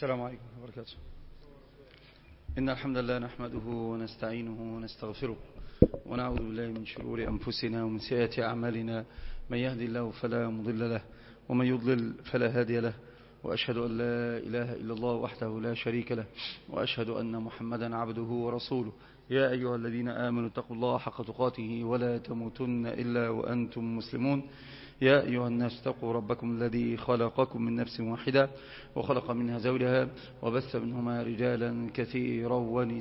السلام عليكم ورحمة الله وبركاته. إن الحمد لله نحمده ونستعينه ونستغفره ونعوذ بالله من شرور أنفسنا ومن سيئات أعمالنا. من يهدي الله فلا مضل له ومن يضلل فلا هادي له، وأشهد أن لا إله إلا الله وحده لا شريك له، وأشهد أن محمدا عبده ورسوله. يا أيها الذين آمنوا اتقوا الله حق تقاته ولا تموتن إلا وأنتم مسلمون. يا أيها الناس اتقوا ربكم الذي خلقكم من نفس واحدة وخلق منها زوجها وبث منهما رجالا كثيرا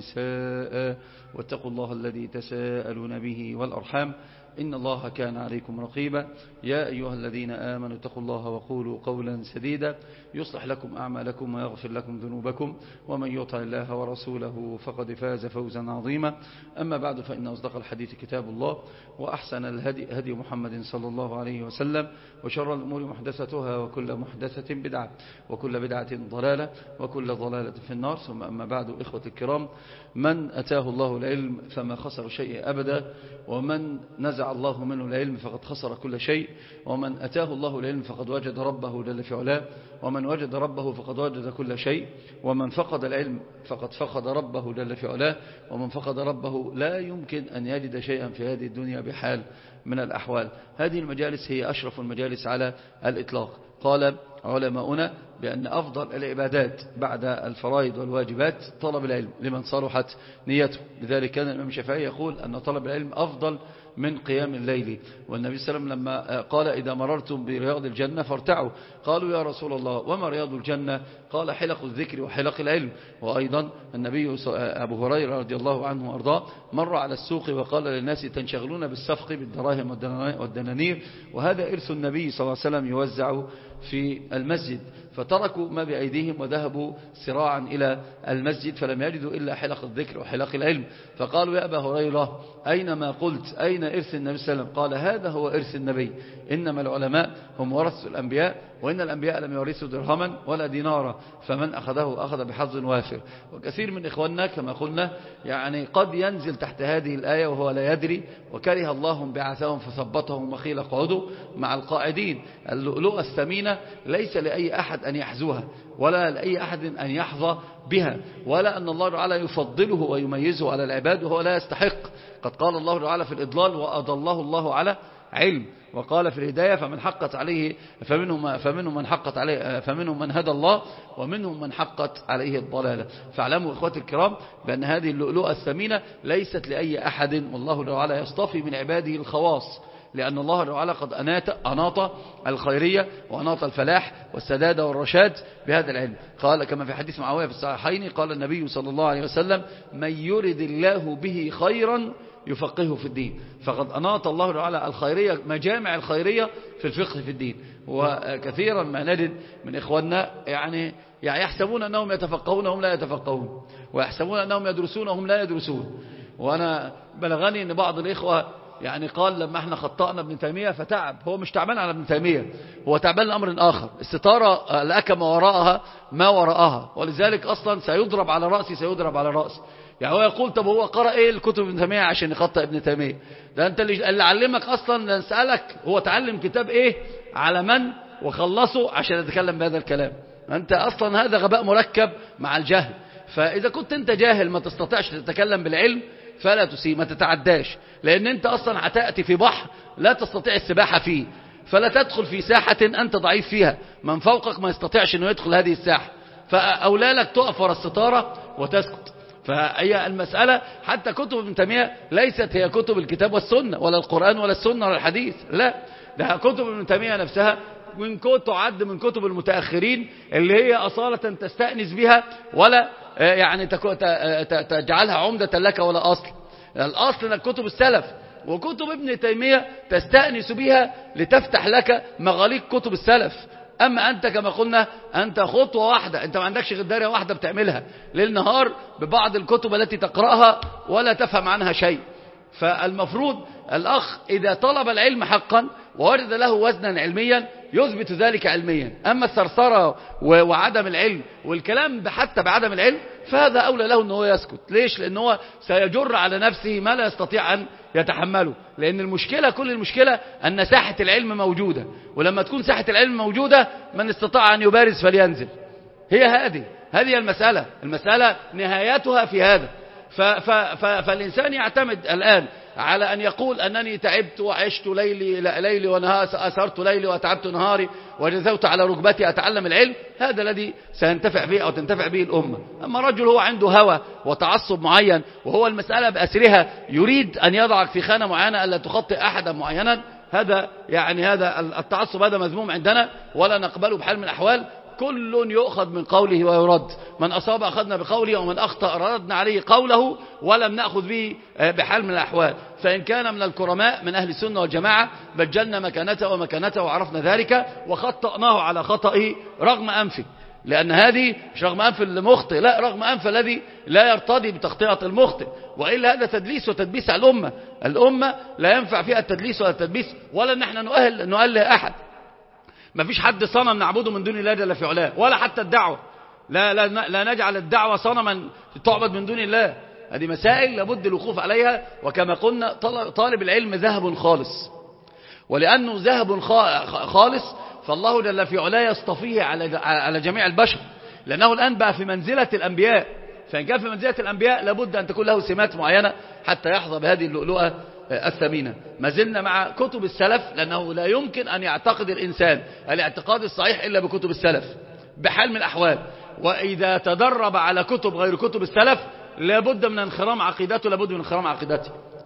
ونساء، واتقوا الله الذي تساءلون به والأرحام إن الله كان عليكم رقيبا. يا أيها الذين آمنوا اتقوا الله وقولوا قولا سديدا يصلح لكم أعمالكم ويغفر لكم ذنوبكم، ومن يطع الله ورسوله فقد فاز فوزا عظيما. أما بعد، فإن أصدق الحديث كتاب الله، وأحسن الهدي هدي محمد صلى الله عليه وسلم، وشر الأمور محدثتها وكل محدثة بدعة وكل بدعة ضلالة وكل ضلالة في النار. ثم أما بعد، إخوة الكرام، من أتاه الله العلم فما خسر شيء أبدا، ومن نزع الله منه العلم فقد خسر كل شيء، ومن أتاه الله العلم فقد وجد ربه جل في علاه، ومن وجد ربه فقد وجد كل شيء، ومن فقد العلم فقد فقد ربه جل في علاه، ومن فقد ربه لا يمكن أن يجد شيئا في هذه الدنيا بحال من الأحوال. هذه المجالس هي أشرف المجالس على الإطلاق. قال علماؤنا بأن أفضل العبادات بعد الفرائض والواجبات طلب العلم لمن صلحت نيته. لذلك كان الإمام الشافعي يقول أن طلب العلم أفضل من قيام الليل. والنبي صلى الله عليه وسلم لما قال إذا مررتم برياض الجنة فارتعوا، قالوا يا رسول الله وما رياض الجنة؟ قال حلق الذكر وحلق العلم. وأيضا النبي أبو هريرة رضي الله عنه وأرضاه مر على السوق وقال للناس تنشغلون بالسفق بالدراهم والدنانير، وهذا إرث النبي صلى الله عليه وسلم يوزع في المسجد، فتركوا ما بأيديهم وذهبوا سراعا إلى المسجد فلم يجدوا إلا حلق الذكر وحلق العلم. فقالوا يا أبا هريرة أين ما قلت؟ أين إرث النبي صلى الله عليه وسلم؟ قال هذا هو إرث النبي، إنما العلماء هم ورثة الأنبياء، وإن الأنبياء لم يورثوا درهما ولا دينارا، فمن أخذه أخذ بحظ وافر. وكثير من إخواننا كما قلنا يعني قد ينزل تحت هذه الآية وهو لا يدري، وكره الله بعثهم فثبطهم وقيل اقعدوا مع القاعدين. اللؤلؤة الثمينة ليس لأي أحد أن يحزوها، ولا لأي أحد أن يحظى بها، ولا أن الله تعالى يفضله ويميزه على العباد وهو لا يستحق. قد قال الله تعالى في الإضلال وأضله الله على علم، وقال في الهداية فمن حقت عليه فمنهم من هدى الله ومنهم من حقت عليه الضلالة. فاعلموا إخواتي الكرام بأن هذه اللؤلؤة الثمينة ليست لأي أحد، والله تعالى يصطفي من عباده الخواص، لأن الله تعالى قد أناط الخيرية وأناط الفلاح والسداد والرشاد بهذا العلم. قال كما في حديث معاوية في الصحيحين قال النبي صلى الله عليه وسلم من يرد الله به خيرا يفقهه في الدين. فقد أناط الله تعالى الخيرية مجامع الخيرية في الفقه في الدين. وكثيرا ما نجد من إخواننا يعني يحسبون أنهم يتفقهون وهم لا يتفقهون، ويحسبون أنهم يدرسون وهم لا يدرسون. وأنا بلغني أن بعض الإخوة يعني قال لما احنا خطأنا ابن تيمية فتعب. هو مش تعبان على ابن تيمية، هو تعبان لأمر آخر. الستارة لك ما وراءها ما وراءها، ولذلك أصلا سيضرب على رأسي. يعني هو يقول طب هو قرأ ايه الكتب ابن تيمية عشان يخطأ ابن تيمية؟ ده انت اللي علمك اصلا. نسألك هو تعلم كتاب ايه على من وخلصه عشان يتكلم بهذا الكلام؟ انت اصلا هذا غباء مركب مع الجهل. فاذا كنت انت جاهل ما تستطيعش تتكلم بالعلم فلا تسيء، ما تتعداش، لان انت اصلا هتأتي في بحر لا تستطيع السباحة فيه، فلا تدخل في ساحة انت ضعيف فيها، من فوقك ما يستطيعش انه يدخل هذه الساحة، فاولى لك تقف ورا الستارة وتسكت. فهي المسألة حتى كتب ابن تيمية ليست هي كتب الكتاب والسنة ولا القرآن ولا السنة ولا الحديث، لا، ده كتب ابن تيمية نفسها تعد من كتب المتأخرين اللي هي أصالة تستأنس بها ولا يعني تجعلها عمدة لك ولا أصل. الأصل أن كتب السلف، وكتب ابن تيمية تستأنس بها لتفتح لك مغاليق كتب السلف. أما أنت كما قلنا أنت خطوة واحدة، أنت ما عندكش غير دايرة واحدة بتعملها ليل نهار ببعض الكتب التي تقرأها ولا تفهم عنها شيء. فالمفروض الأخ إذا طلب العلم حقا وورد له وزنا علميا يثبت ذلك علميا. أما الثرثرة وعدم العلم والكلام حتى بعدم العلم فهذا أولى له أنه يسكت. ليش؟ لأنه سيجر على نفسه ما لا يستطيع أن يتحمله. لأن المشكلة كل المشكلة أن ساحة العلم موجودة، ولما تكون ساحة العلم موجودة من استطاع أن يبارز فلينزل. هي هذه المسألة نهايتها في هذا. فالإنسان يعتمد الآن على أن يقول أنني تعبت وعشت ليلي ونهار، أسهرت ليلي وتعبت نهاري وجزوت على ركبتي أتعلم العلم، هذا الذي سينتفع به أو تنتفع به الأمة. أما رجل هو عنده هوى وتعصب معين، وهو المسألة بأسرها يريد أن يضعك في خانة معينة ألا تخطئ أحدا معينا، هذا التعصب هذا مذموم عندنا ولا نقبله بحال من الأحوال. كل يؤخذ من قوله ويرد، من أصاب أخذنا بقوله ومن أخطأ ردنا عليه قوله ولم نأخذ به بحال من الأحوال. فإن كان من الكرماء من أهل السنة والجماعة بجلنا مكانته وعرفنا ذلك وخطأناه على خطئه رغم أنفه، لأن هذه مش رغم أنف المخطئ، لا، رغم أنف الذي لا يرتضي بتخطئة المخطئ، وإلا هذا تدليس وتدبيس على الأمة لا ينفع فيها التدليس ولا التدبيس، ولا نحن نؤله أحد. ما فيش حد صنم نعبده من دون الله جل في علاه، ولا حتى الدعوة، لا نجعل الدعوة صنما تعبد من دون الله. هذه مسائل لابد الوقوف عليها. وكما قلنا طالب العلم ذهب خالص، ولأنه ذهب خالص فالله جل في علاه يصطفيه على جميع البشر، لأنه الآن بقى في منزلة الأنبياء. فإن كان في منزلة الأنبياء لابد أن تكون له سمات معينة حتى يحظى بهذه اللؤلؤة الثمينة. ما زلنا مع كتب السلف، لأنه لا يمكن أن يعتقد الإنسان الاعتقاد الصحيح إلا بكتب السلف بحال من الأحوال. وإذا تدرب على كتب غير كتب السلف لابد من انخرام عقيدته، لابد من انخرام عقيدته،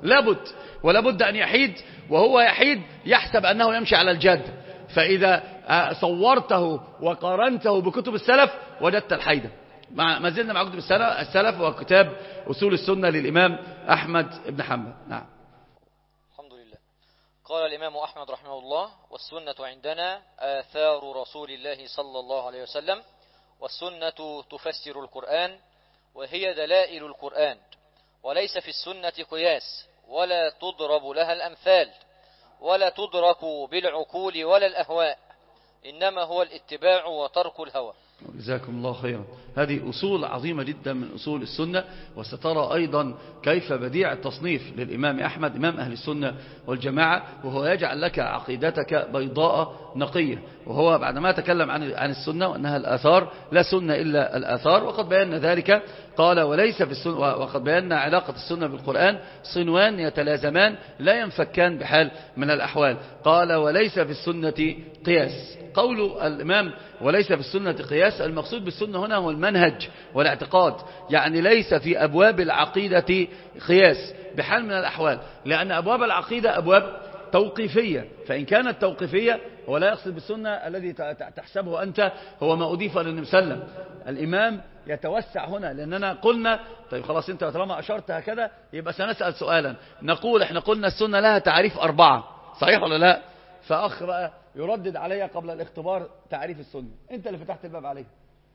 ولابد أن يحيد، وهو يحيد يحسب أنه يمشي على الجادة. فإذا صورته وقارنته بكتب السلف وجدت الحيدة. ما زلنا مع كتب السلف وكتاب أصول السنة للإمام أحمد بن حنبل. نعم. الحمد لله. قال الإمام أحمد رحمه الله: والسنة عندنا آثار رسول الله صلى الله عليه وسلم، والسنة تفسر القرآن وهي دلائل القرآن، وليس في السنة قياس ولا تضرب لها الأمثال ولا تدرك بالعقول ولا الأهواء، إنما هو الاتباع وترك الهوى. جزاكم الله خيرا. هذه أصول عظيمة جدا من أصول السنة. وسترى أيضا كيف بديع التصنيف للإمام أحمد إمام أهل السنة والجماعة، وهو يجعل لك عقيدتك بيضاء نقية. وهو بعدما تكلم عن السنة وأنها الآثار، لا سنة إلا الآثار، وقد بينا ذلك. قال وليس في السنة، وقد بينا علاقة السنة بالقرآن صنوان يتلازمان لا ينفكان بحال من الأحوال. قال وليس في السنة قياس. قول الإمام وليس في السنة قياس، المقصود بالسنة هنا هو المنهج والاعتقاد، يعني ليس في أبواب العقيدة قياس بحال من الأحوال، لأن أبواب العقيدة أبواب توقيفية. فإن كانت توقيفية هو لا يقصد بالسنة الذي تحسبه أنت هو ما أضيف للنبي صلى الله عليه وسلم. الإمام يتوسع هنا، لأننا قلنا طيب خلاص أنت طالما أشرت هكذا يبقى سنسأل سؤالا، نقول إحنا قلنا السنة لها تعريف 4، صحيح ولا لا؟ فأخ بقى يردد علي قبل الاختبار تعريف السنة، أنت اللي فتحت الباب عليه.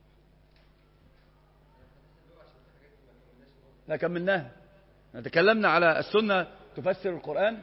لا كملناها، تكلمنا على السنة تفسر القرآن.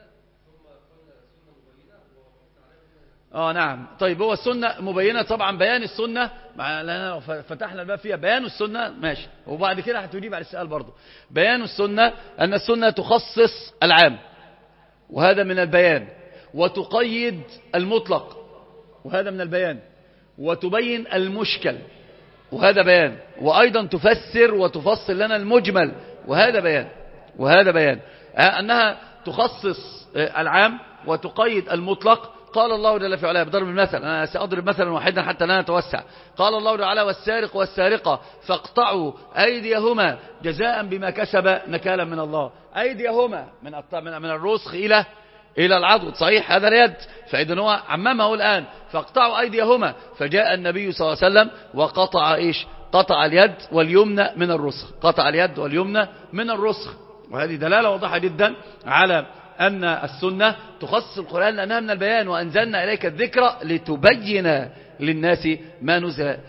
نعم. طيب هو السنة مبينة طبعا، بيان السنة لأننا فتحنا الباب فيها بيان السنة ماشي، وبعد كده هتجيب على السؤال برضو. بيان السنة أن السنة تخصص العام وهذا من البيان، وتقيد المطلق وهذا من البيان، وتبين المشكل وهذا بيان، وأيضا تفسر وتفصل لنا المجمل وهذا بيان أنها تخصص العام وتقيد المطلق. قال الله جل في علاه بضرب المثل، أنا سأضرب مثلا واحدا حتى لا نتوسع. قال الله تعالى: والسارق والسارقة فاقطعوا أيديهما جزاء بما كسب نكالا من الله. أيديهما من الرسخ إلى العضد، صحيح هذا اليد، فإذن هو عممه الآن فاقطعوا أيديهما، فجاء النبي صلى الله عليه وسلم وقطع قطع اليد واليمنى من الرسخ، قطع اليد واليمنى من الرسخ. وهذه دلالة واضحة جدا على أن السنة تخصص القرآن لأنها من البيان. وأنزلنا إليك الذكر لتبين للناس ما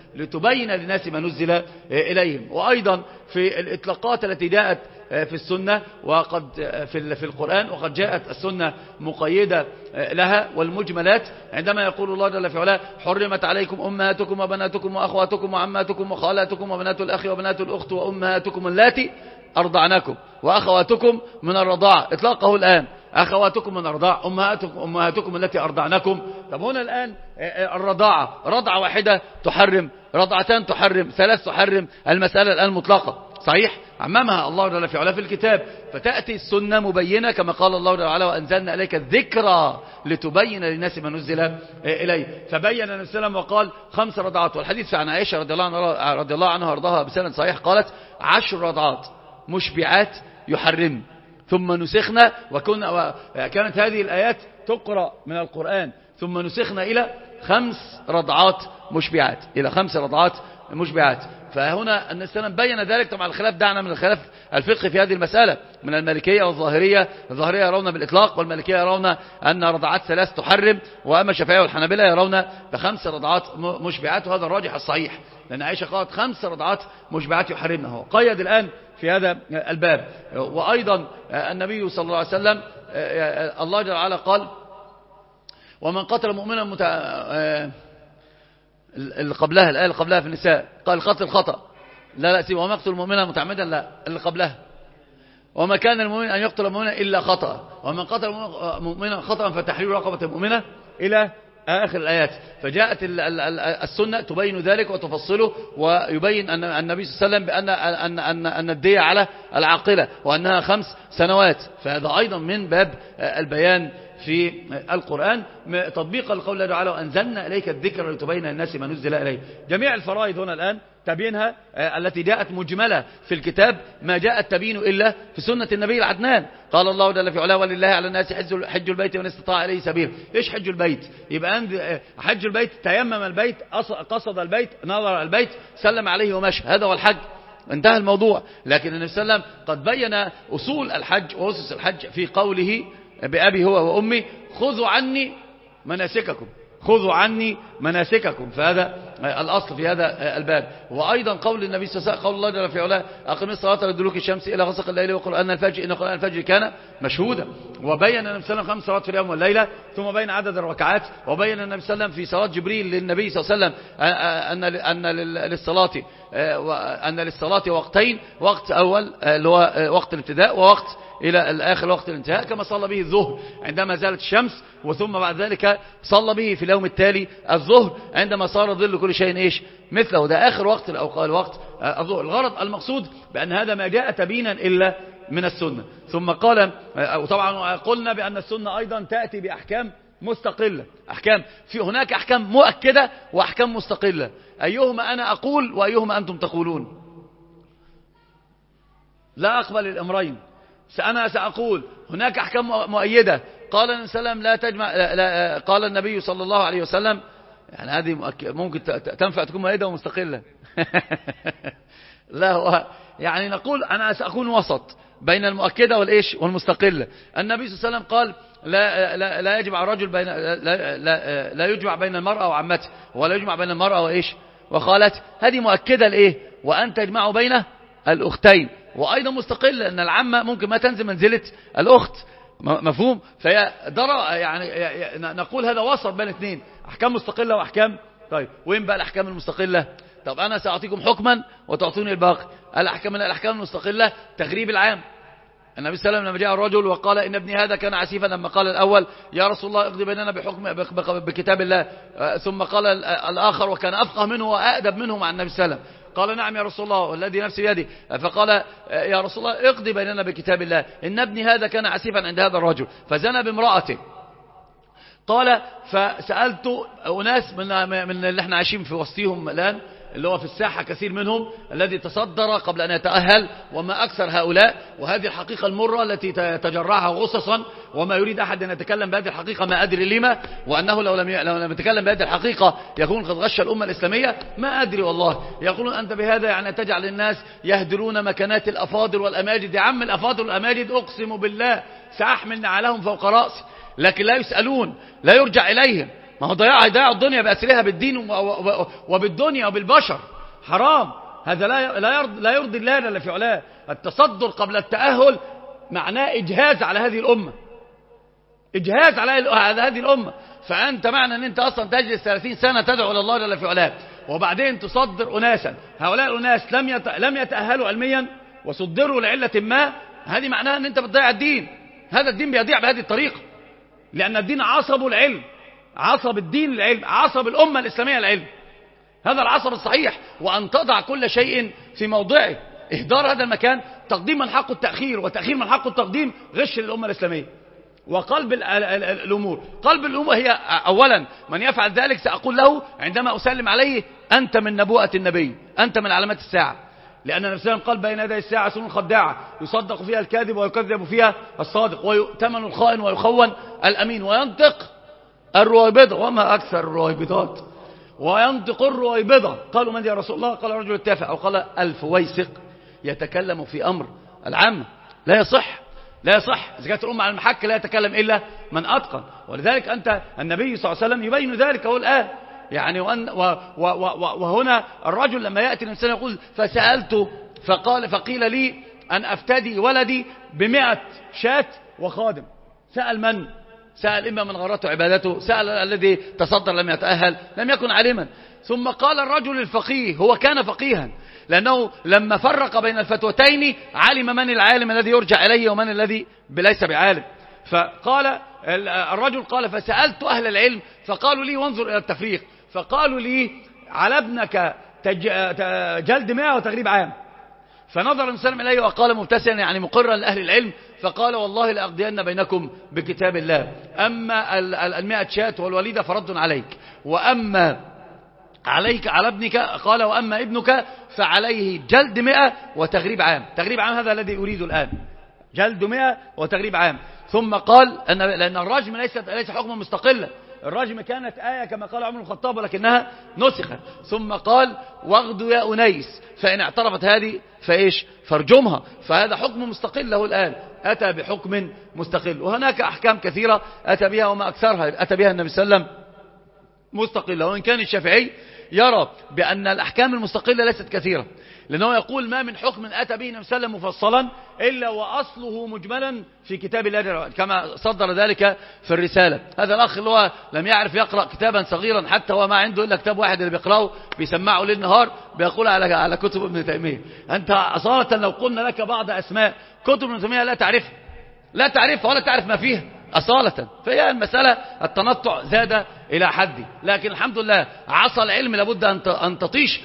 نزل إليهم. وأيضا في الإطلاقات التي جاءت في السنة وقد في القرآن، وقد جاءت السنة مقيدة لها والمجملات، عندما يقول الله جل في علاه: حرمت عليكم أمهاتكم وبناتكم وأخواتكم وعماتكم وخالاتكم وبنات الأخ وبنات الأخت وأمهاتكم اللاتي أرضعنكم وأخواتكم من الرضاعة. إطلاقه الآن أخواتكم من الرضاعة، أمهاتكم التي أرضعنكم. طب هنا الآن الرضاعة رضعة واحدة تحرم رضعتان تحرم، 3 تحرم، المسألة الآن مطلقة صحيح عممها الله جل في علاه في الكتاب. فتأتي السنة مبينة كما قال الله جل وعلا وأنزلنا إليك الذكرى لتبين للناس ما نزل إليه. فبين النبي صلى الله عليه وسلم وقال 5 رضعات. والحديث عن عائشة رضي الله عنها وارضاها بسند صحيح قالت 10 رضعات مشبعات يحرم ثم نسخنا كانت هذه الآيات تقرأ من القرآن ثم نسخنا إلى 5 رضعات مشبعات، إلى 5 رضعات مشبعات. فهنا النبي صلى الله عليه وسلم بين ذلك. طبعا الخلاف دعنا من الخلاف الفقهي في هذه المسألة من المالكية والظاهرية. الظاهرية يرون بالإطلاق، والمالكية يرون أن رضعات 3 تحرم، وأما الشافعية والحنابلة يرون ب5 رضعات مشبعات، وهذا الراجح الصحيح لأن عائشة قالت 5 رضعات مشبعات يحرمنه. قيد الآن في هذا الباب. وأيضا النبي صلى الله عليه وسلم الله جل وعلا قال ومن قتل مؤمنا اللي قبلها الآية اللي قبلها في النساء قال قتل خطأ لا سيب وما يقتل مؤمنا متعمدا لا اللي قبلها وما كان المؤمن أن يقتل مؤمنا إلا خطأ ومن قتل مؤمنا خطأ فتحرير رقبة مؤمنة إلى آخر الآيات. فجاءت السنة تبين ذلك وتفصله ويبين أن النبي صلى الله عليه وسلم بأن أن الدية على العاقلة وأنها 5 سنوات. فهذا أيضا من باب البيان في القرآن تطبيق القول الله تعالى وأنزلنا إليك الذكر لتبين للناس ما نزل إليه. جميع الفرائض هنا الآن تبينها التي جاءت مجملة في الكتاب ما جاءت تبين إلا في سنة النبي العدنان. قال الله جل في علاه ولله على الناس حج البيت من استطاع إليه سبيل. إيش حج البيت؟ يبقى حج البيت تيمم البيت قصد البيت نظر البيت سلم عليه ومشى، هذا هو الحج انتهى الموضوع. لكن النبي صلى الله عليه وسلم قد بين أصول الحج وأسس الحج في قوله بأبي هو وأمي خذوا عني مناسككم، خذوا عني مناسككم. فهذا الأصل في هذا الباب. وأيضا قول النبي صلى الله عليه وسلم قول الله جل في علاه أقم الصلاة لدلوك الشمس إلى غسق الليل وقرآن الفجر إن قرآن الفجر كان مشهودا. وبين النبي صلى الله عليه وسلم 5 صلوات في اليوم والليلة ثم بين عدد الركعات. وبين النبي صلى الله عليه وسلم في صلاة جبريل للنبي صلى الله عليه وسلم أن للصلاة وقتين، وقت أول اللي هو وقت الابتداء ووقت إلى الآخر وقت الانتهاء كما صلى به الظهر عندما زالت الشمس، وثم بعد ذلك صلى به في اليوم التالي الظهر عندما صار ظل كل شيء إيش مثله. ده آخر وقت الأوقات وقت الظهر. الغرض المقصود بأن هذا ما جاء تبينا إلا من السنة. ثم قال وطبعا قلنا بأن السنة أيضا تأتي بأحكام مستقلة. أحكام في هناك أحكام مؤكدة وأحكام مستقلة. أيهما أنا أقول وأيهما أنتم تقولون؟ لا أقبل الأمرين. أنا سأقول هناك أحكام مؤيدة. قال النبي صلى الله عليه وسلم لا تجمع قال النبي صلى الله عليه وسلم يعني هذه ممكن تنفع تكون مؤيدة ومستقلة لا هو يعني نقول أنا سأكون وسط بين المؤكدة والإيش والمستقلة. النبي صلى الله عليه وسلم قال لا يجمع الرجل بين لا يجمع بين المرأة وعمته ولا يجمع بين المرأة وإيش وخالته. هذه مؤكدة لإيه؟ وأن تجمعوا بين الأختين. وأيضا مستقلة أن العمة ممكن ما تنزل منزلة الأخت، مفهوم؟ فهي يعني نقول هذا وسط بين اثنين، أحكام مستقلة وأحكام. طيب وين بقى الأحكام المستقلة؟ طب أنا سأعطيكم حكما وتعطوني الباقي. الأحكام المستقلة تغريب العام. النبي صلى الله عليه وسلم لما جاء الرجل وقال إن ابني هذا كان عسيفا لما قال الأول يا رسول الله اقضي بيننا بكتاب الله، ثم قال الآخر وكان أفقه منه وأأدب منه مع النبي صلى الله عليه وسلم قال نعم يا رسول الله والذي نفسي بيدي، فقال يا رسول الله اقضي بيننا بكتاب الله إن ابني هذا كان عسيفا عند هذا الرجل فزنى بامرأته. قال فسألت أناس من اللي احنا عايشين في وسطهم الآن اللي هو في الساحة كثير منهم الذي تصدر قبل أن يتأهل وما أكثر هؤلاء، وهذه الحقيقة المرة التي تجرعها غصصا وما يريد أحد أن يتكلم بهذه الحقيقة ما أدري لما، وأنه لو لم يتكلم بهذه الحقيقة يكون قد غش الأمة الإسلامية ما أدري والله. يقولون أنت بهذا يعني تجعل الناس يهدرون مكانات الأفاضل والأماجد. يا عم الأفاضل والأماجد أقسم بالله سأحمل نعالهم فوق رأسي، لكن لا يسألون لا يرجع إليهم. ما هو هيضيع الدنيا بأسرها بالدين وبالدنيا وبالبشر، حرام. هذا لا يرضي الله جل في علاه. التصدر قبل التأهل معناه إجهاز على هذه الأمة، إجهاز على هذه الأمة. فأنت معنى أن أنت أصلا تجلس 30 سنة تدعو إلى الله جل في علاه وبعدين تصدر أناسا، هؤلاء الأناس لم يتأهلوا علميا وصدروا لعلة ما، هذه معناها أن أنت بتضيع الدين. هذا الدين بيضيع بهذه الطريقة، لأن الدين عصب العلم، عصب الدين العلم، عصب الأمة الإسلامية العلم. هذا العصب الصحيح، وأن تضع كل شيء في موضعه. إهدار هذا المكان تقديم من حقه التأخير، وتأخير من حقه التقديم غش للأمة الإسلامية. وقلب الأمور، قلب الأمور هي أولا من يفعل ذلك سأقول له عندما أسلم عليه: أنت من نبوءة النبي، أنت من علامات الساعة. لأن النبي صلى الله عليه وسلم قال: بين يدي الساعة سنون خداعة يصدق فيها الكاذب ويكذب فيها الصادق، ويؤتمن الخائن ويخون الأمين، وينطق الرويبضة، وما أكثر الرويبضات، وينطق الرويبضة. قالوا: من يا رسول الله؟ قال: رجل التافه، أو قال: الفويسق يتكلم في أمر العامة. لا يصح، لا يصح. إذا كانت الأمة على المحك لا يتكلم إلا من أتقن. ولذلك أنت النبي صلى الله عليه وسلم يبين ذلك هو الآن يعني. وهنا الرجل لما يأتي الإنسان يقول: فسألته فقيل لي أن أفتدي ولدي ب100 شاة وخادم. سأل من؟ سأل إما من غرته عبادته، سأل الذي تصدر لم يتأهل، لم يكن عالما. ثم قال الرجل الفقيه، هو كان فقيها، لأنه لما فرق بين الفتوتين علم من العالم الذي يرجع إليه ومن الذي ليس بعالم. فقال الرجل قال: فسألت أهل العلم فقالوا لي، وانظر إلى التفريق، فقالوا لي: على ابنك جلد 100 وتغريب عام. فنظر الإنسان إليه وقال مبتسما يعني مقرا لأهل العلم، فقال: والله لأقضين بينكم بكتاب الله. أما 100 شاة والوليدة فرد عليك، وأما عليك على ابنك، قال: وأما ابنك فعليه جلد 100 وتغريب عام. تغريب عام هذا الذي أريد الآن، جلد 100 وتغريب عام. ثم قال لأن الرجم ليس حكما مستقلا، الرجم كانت آية كما قال عمر بن الخطاب ولكنها نسخت. ثم قال: واغدوا يا أنيس فإن اعترفت هذه فإيش فارجمها. فهذا حكم مستقل له الآن، أتى بحكم مستقل. وهناك أحكام كثيرة أتى بها، وما أكثرها أتى بها النبي صلى الله عليه وسلم مستقلة. وإن كان الشافعي يرى بأن الأحكام المستقلة ليست كثيرة، لأنه يقول: ما من حكم أتى به النبي صلى الله عليه وسلم مفصلا إلا وأصله مجملا في كتاب الله، كما صدر ذلك في الرسالة. هذا الأخ اللي هو لم يعرف يقرأ كتابا صغيرا، حتى هو ما عنده إلا كتاب واحد اللي بيقرأه بيسمعه ليل نهار، بيقول على كتب ابن تيمية. أنت أصالة لو قلنا لك بعض أسماء كتب ابن تيمية لا تعرفها ولا تعرف ما فيها أصالة. فهي المسألة التنطع زاد إلى حد، لكن الحمد لله عصا العلم لابد أن تطيش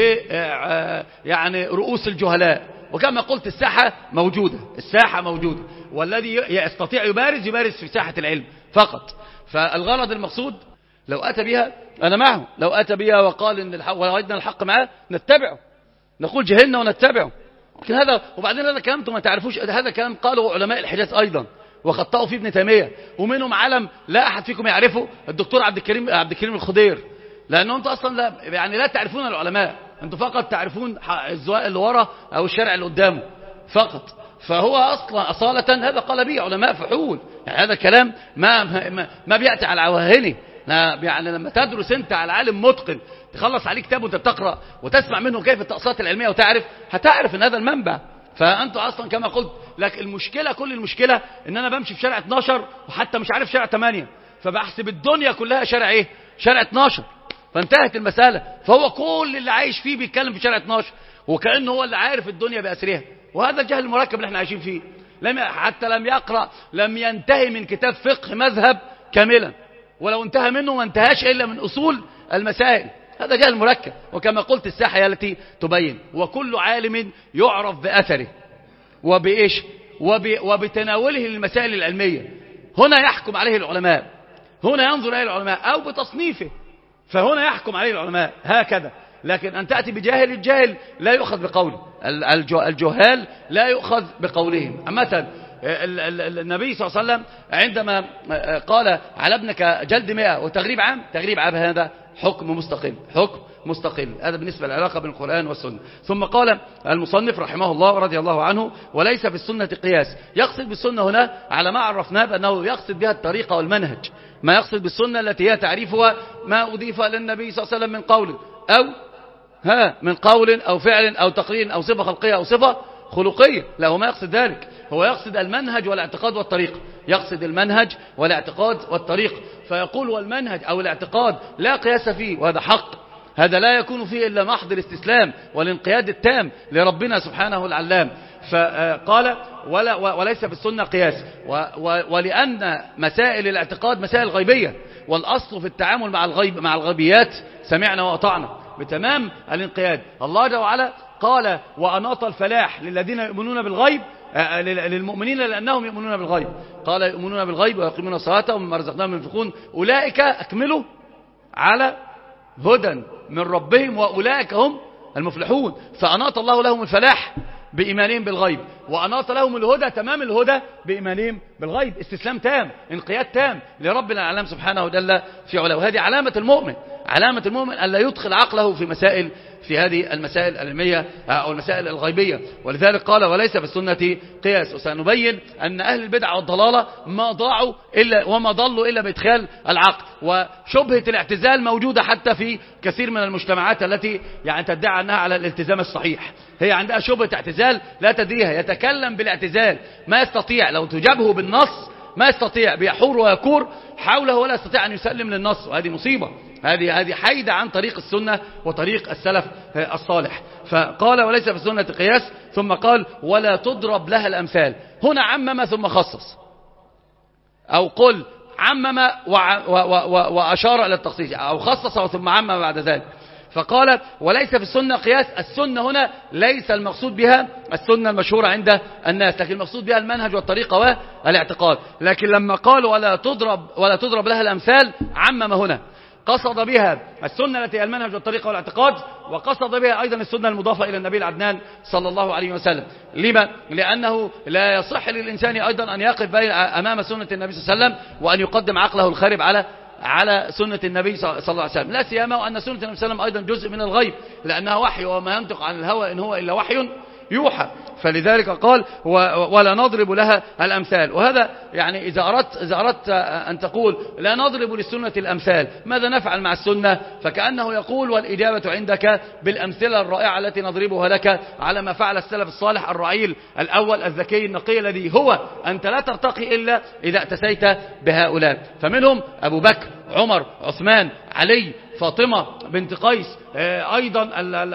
يعني رؤوس الجهلاء. وكما قلت الساحة موجودة، والذي يستطيع يبارز في ساحة العلم فقط. فالغرض المقصود لو أتى بها أنا معه، لو أتى بها وقال إن وجدنا الحق معه نتبعه، نقول جهلنا ونتبعه. لكن هذا، وبعدين هذا كلام ما تعرفوش، هذا كلام قاله علماء الحجاز أيضا وخطأوا فيه ابن تيمية، ومنهم علم لا أحد فيكم يعرفه، الدكتور عبد الكريم الخضير. لأنه أنتم أصلا لا تعرفون العلماء، أنتم فقط تعرفون الزواء اللي ورا أو الشارع اللي قدامه فقط. فهو أصلا أصالة هذا قال به علماء فحول، يعني هذا كلام ما بيأتي على عواهنه. يعني لما تدرس أنت على عالم متقن تخلص عليه كتاب وانت بتقرأ وتسمع منه كيف التأصيلات العلمية هتعرف ان هذا المنبع. فأنتوا أصلا كما قلت لك المشكلة، كل المشكلة ان انا بمشي في شارع 12 وحتى مش عارف شارع 8، فبحسب الدنيا كلها شارع ايه؟ شارع 12. فانتهت المسألة. فهو كل اللي عايش فيه بيتكلم في شارع 12 وكأنه هو اللي عارف الدنيا بأسرها. وهذا الجهل المركب اللي احنا عايشين فيه. حتى لم يقرأ، لم ينتهي من كتاب فقه مذهب كاملا، ولو انتهى منه ما انتهاش إلا من أصول المسائل. هذا جهل مركب. وكما قلت الساحة هي التي تبين، وكل عالم يعرف بأثره وبإيش وبتناوله للمسائل العلمية. هنا يحكم عليه العلماء، هنا ينظر إليه العلماء، أو بتصنيفه، فهنا يحكم عليه العلماء هكذا. لكن أن تأتي بجاهل، الجاهل لا يؤخذ بقوله، الجهال لا يؤخذ بقولهم. مثلا النبي صلى الله عليه وسلم عندما قال على ابنك جلد 100 وتغريب عام، تغريب عام هذا حكم مستقل. هذا بالنسبة للعلاقة بين القرآن والسنة. ثم قال المصنف رحمه الله رضي الله عنه: وليس في السنة قياس. يقصد بالسنة هنا على ما عرفناه بأنه يقصد بها الطريقة والمنهج. ما يقصد بالسنة التي هي تعريفها ما أضيف للنبي صلى الله عليه وسلم من قول أو فعل أو تقرير أو صفة خلقية أو صفة خلقية. لا، هو ما يقصد ذلك، هو يقصد المنهج والاعتقاد والطريق، يقصد المنهج والاعتقاد والطريق. فيقول والمنهج أو الاعتقاد لا قياس فيه، وهذا حق. هذا لا يكون فيه إلا محض الاستسلام والانقياد التام لربنا سبحانه العلام. فقال وليس في السنة قياس، ولأن مسائل الاعتقاد مسائل غيبية، والأصل في التعامل مع الغيبيات سمعنا وأطعنا. بتمام الانقياد. الله جل وعلا قال وأناط الفلاح للذين يؤمنون بالغيب، للمؤمنين لأنهم يؤمنون بالغيب، قال يؤمنون بالغيب ويقيمون الصلاة ومما رزقناهم ينفقون أولئك أكملوا على هدى من ربهم وأولئك هم المفلحون. فأناط الله لهم الفلاح بإيمانهم بالغيب، وأناط لهم الهدى تمام الهدى بإيمانهم بالغيب، استسلام تام، انقياد تام لرب العالمين سبحانه وجل في علاه. وهذه علامة المؤمن، علامة المؤمن ألا يدخل عقله في هذه المسائل العلمية أو المسائل الغيبية. ولذلك قال وليس في السنة قياس. وسنبين أن أهل البدع والضلالة ما ضاعوا إلا وما ضلوا إلا بإدخال العقل. وشبهة الاعتزال موجودة حتى في كثير من المجتمعات التي يعني تدعي أنها على الالتزام الصحيح، هي عندها شبهة اعتزال لا تدريها، يتكلم بالاعتزال ما يستطيع، لو تجابه بالنص ما يستطيع، بيحور ويكور حوله ولا يستطيع أن يسلم للنص، وهذه مصيبة، هذه حيدة عن طريق السنة وطريق السلف الصالح. فقال وليس في السنة قياس، ثم قال ولا تضرب لها الأمثال. هنا عمم ثم خصص، أو قل عمم وأشار إلى التخصيص، أو خصص ثم عمم بعد ذلك. فقال وليس في السنة قياس. السنة هنا ليس المقصود بها السنة المشهورة عند الناس، لكن المقصود بها المنهج والطريقة والاعتقاد. لكن لما قال ولا تضرب لها الأمثال عمم هنا، قصد بها السنة التي هي المنهج والطريقة والاعتقاد، وقصد بها أيضا السنة المضافة إلى النبي العدنان صلى الله عليه وسلم. لما؟ لأنه لا يصح للإنسان أيضا أن يقف أمام سنة النبي صلى الله عليه وسلم وأن يقدم عقله الخارب على سنة النبي صلى الله عليه وسلم، لا سيما وأن سنة النبي صلى الله عليه وسلم أيضا جزء من الغيب، لأنها وحي، وما ينطق عن الهوى إن هو إلا وحي يوحى. فلذلك قال ولا نضرب لها الأمثال. وهذا يعني إذا أردت أن تقول لا نضرب للسنة الأمثال، ماذا نفعل مع السنة؟ فكأنه يقول والإجابة عندك بالأمثلة الرائعة التي نضربها لك على ما فعل السلف الصالح الرعيل الأول الذكي النقي، الذي هو أنت لا ترتقي إلا إذا اتسيت بهؤلاء. فمنهم أبو بكر، عمر، عثمان، علي، فاطمة بنت قيس، أيضا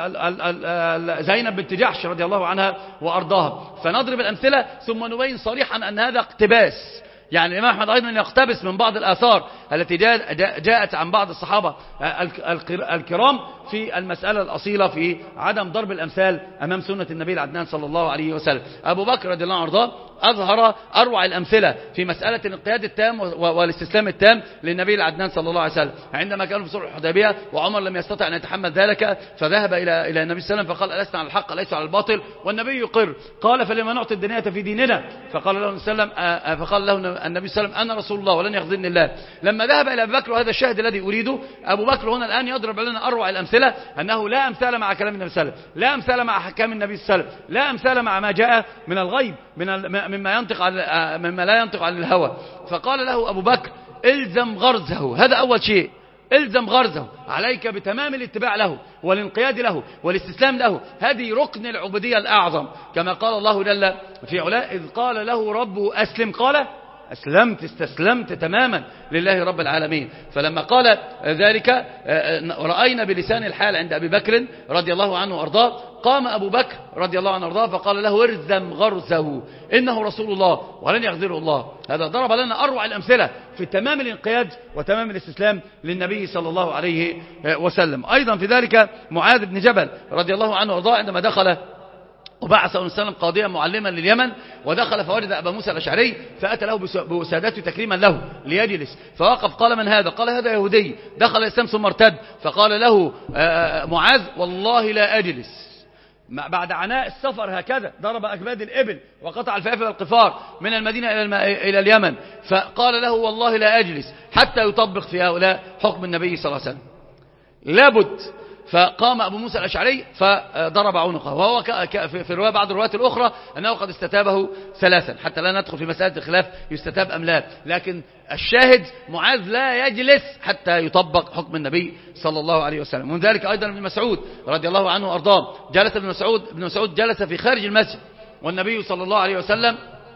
زينب بنت جحش رضي الله عنها وأرضاها. فنضرب الأمثلة ثم نبين صريحا أن هذا اقتباس. يعني الإمام أحمد أيضا يقتبس من بعض الآثار التي جاءت عن بعض الصحابة الكرام في المسألة الأصيلة في عدم ضرب الأمثال أمام سنة النبي العدنان صلى الله عليه وسلم. أبو بكر رضي الله عنه وارضاه أظهر أروع الأمثلة في مسألة الانقياد التام والاستسلام التام للنبي العدنان صلى الله عليه وسلم، عندما كانوا في صلح الحديبية وعمر لم يستطع أن يتحمل ذلك، فذهب إلى النبي صلى الله عليه وسلم فقال ألسنا على الحق ليس على الباطل، والنبي يقر. قال فلما نعطي الدنيا في ديننا؟ فقال له النبي صلى الله عليه وسلم أنا رسول الله ولن يخذلني الله. لما ذهب إلى أبي بكر، وهذا الشاهد الذي أريده، أبو بكر هنا الآن يضرب لنا أروع الأمثلة، أنه لا أمثال مع كلام النبي صلى الله عليه وسلم، لا أمثال مع حكام النبي صلى الله عليه وسلم، لا أمثال مع ما جاء من الغيب مما لا ينطق عن الهوى. فقال له أبو بكر الزم غرزه، هذا أول شيء، الزم غرزه، عليك بتمام الاتباع له والانقياد له والاستسلام له، هذه ركن العبودية الأعظم، كما قال الله جل في علاء إذ قال له ربه أسلم قال أسلمت، استسلمت تماما لله رب العالمين. فلما قال ذلك رأينا بلسان الحال عند أبي بكر رضي الله عنه وأرضاه، قام أبو بكر رضي الله عنه وأرضاه فقال له ارزم غرزه إنه رسول الله ولن يغذره الله. هذا ضرب لنا أروع الأمثلة في تمام الانقياد وتمام الاستسلام للنبي صلى الله عليه وسلم. أيضا في ذلك معاذ بن جبل رضي الله عنه وأرضاه عندما دخل وبعث صلى الله عليه وسلم قاضيا معلما لليمن، ودخل فوجد أبا موسى الأشعري فأتى له بوسادته تكريما له ليجلس، فوقف قال من هذا؟ قال هذا يهودي دخل الإسلام ثم ارتد. فقال له معاذ والله لا أجلس. بعد عناء السفر هكذا ضرب أكباد الإبل وقطع الفئات والقفار من المدينة إلى اليمن، فقال له والله لا أجلس حتى يطبق في هؤلاء حكم النبي صلى الله عليه وسلم، لابد. فقام أبو موسى الأشعري فضرب عنقه، وهو في الرواية بعض الروايات الأخرى أنه قد استتابه ثلاثا، حتى لا ندخل في مسألة الخلاف يستتاب أم لا، لكن الشاهد معاذ لا يجلس حتى يطبق حكم النبي صلى الله عليه وسلم. ومن ذلك أيضا ابن مسعود رضي الله عنه وأرضاه، جلس ابن مسعود جلس في خارج المسجد، والنبي صلى الله عليه وسلم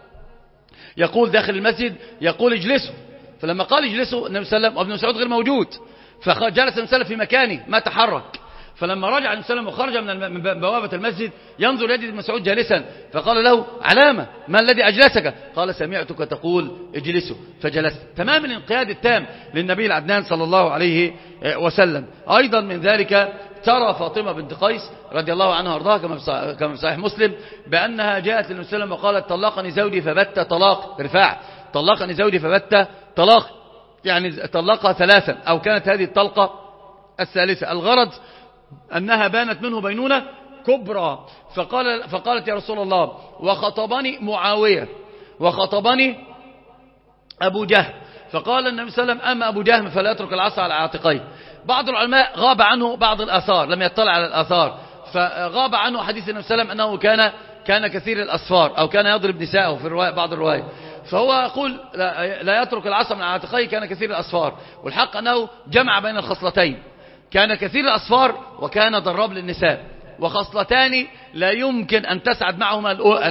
يقول داخل المسجد يقول اجلسوا، فلما قال اجلسوا النبي صلى الله عليه وسلم وابن مسعود غير موجود، فجلس النبي صلى الله عليه وسلم في مكانه ما تحرك. فلما رجع النبي صلى الله عليه وسلم وخرج من بوابة المسجد ينظر يجد ابن مسعود جالسا، فقال له علامة ما الذي أجلسك؟ قال سمعتك تقول اجلسوا فجلست. تمام الانقياد التام للنبي العدنان صلى الله عليه وسلم. أيضا من ذلك ترى فاطمة بنت قيس رضي الله عنها وارضاها كما في صحيح مسلم بأنها جاءت للنبي صلى الله عليه وسلم وقالت طلقني زوجي فبت طلاق رفاع، طلقني زوجي فبت طلاق، يعني طلقها ثلاثا أو كانت هذه الطلقة الثالثة. الغرض أنها بانت منه بينونة كبرى. فقالت يا رسول الله وخطبني معاوية وخطبني أبو جهل. فقال النبي صلى الله عليه وسلم أما أبو جهل فلا يترك العصا على عاتقيه. بعض العلماء غاب عنه بعض الآثار، لم يطلع على الآثار، فغاب عنه حديث النبي صلى الله عليه وسلم أنه كان كثير الأسفار أو كان يضرب نساءه في الرواية بعض الرواية. فهو يقول لا يترك العصا من عاتقيه، كان كثير الأسفار، والحق أنه جمع بين الخصلتين، كان كثير الأسفار وكان ضراب للنساء، وخصلتان لا يمكن أن تسعد معهما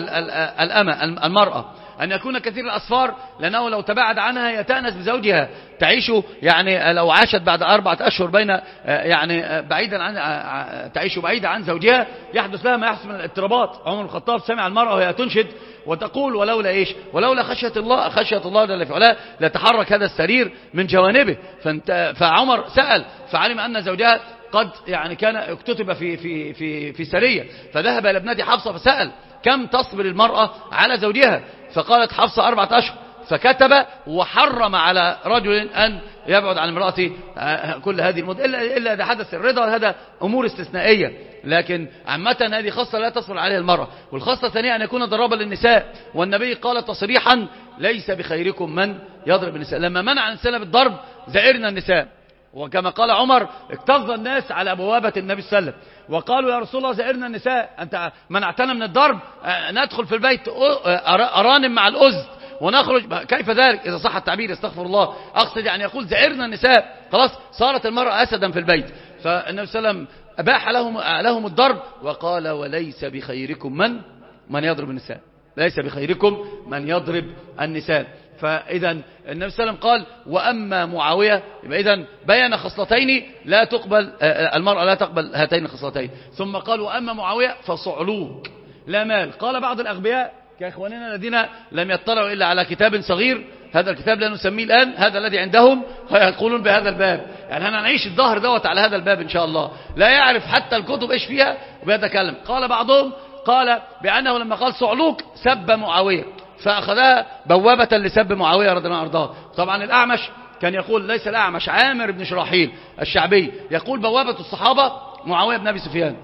المرأة، أن يكون كثير الأسفار لأنه لو تباعد عنها يتأنس بزوجها، تعيش يعني لو عاشت بعد 4 أشهر بين يعني بعيدا عن تعيش بعيدا عن زوجها يحدث لها ما يحدث من الاضطرابات. عمر بن الخطاب سمع المرأة وهي تنشد وتقول ولولا إيش؟ ولولا خشية الله جل في علاه لتحرك هذا السرير من جوانبه. فعمر سأل فعلم أن زوجها قد يعني كان اكتتب في سرية، فذهب إلى ابنته حفصة فسأل كم تصبر المرأة على زوجها؟ فقالت حفصة 4 أشهر. فكتب وحرم على رجل أن يبعد عن امرأته كل هذه المدة إلا إذا حدث الرضا، هذا أمور استثنائية، لكن عامة هذه خاصة لا تصبر عليها المرأة. والخاصة الثانية أن يكون ضرابا للنساء، والنبي قال تصريحا ليس بخيركم من يضرب النساء. لما منع النساء بالضرب زائرنا النساء، وكما قال عمر اكتظ الناس على بوابة النبي صلى الله عليه وسلم وقالوا يا رسول الله زائرنا النساء، أنت منعتنا من الضرب، ندخل في البيت أرانم مع الأزد ونخرج، كيف ذلك إذا صح التعبير؟ استغفر الله، أقصد يعني يقول زائرنا النساء، خلاص صارت المرأة أسدا في البيت. فالنبي صلى الله عليه وسلم أباح لهم الضرب وقال وليس بخيركم من يضرب النساء، ليس بخيركم من يضرب النساء. فإذا النبي صلى الله عليه وسلم قال وأما معاوية، يبقى إذن بين خصلتين لا تقبل المرأة لا تقبل هاتين الخصلتين. ثم قال وأما معاوية فصعلوك لا مال. قال بعض الأغبياء كإخواننا الذين لم يطلعوا إلا على كتاب صغير، هذا الكتاب لا نسميه الآن، هذا الذي عندهم يقولون بهذا الباب، يعني هنعيش الظهر دوت على هذا الباب إن شاء الله، لا يعرف حتى الكتب إيش فيها وبيتكلم. قال بعضهم قال بأنه لما قال صعلوك سب معاوية، فأخذها بوابة لسب معاوية رضي الله عنه وارضاه. طبعا الأعمش كان يقول، ليس الأعمش، عامر بن شراحيل الشعبي يقول بوابة الصحابة معاوية بن أبي سفيان،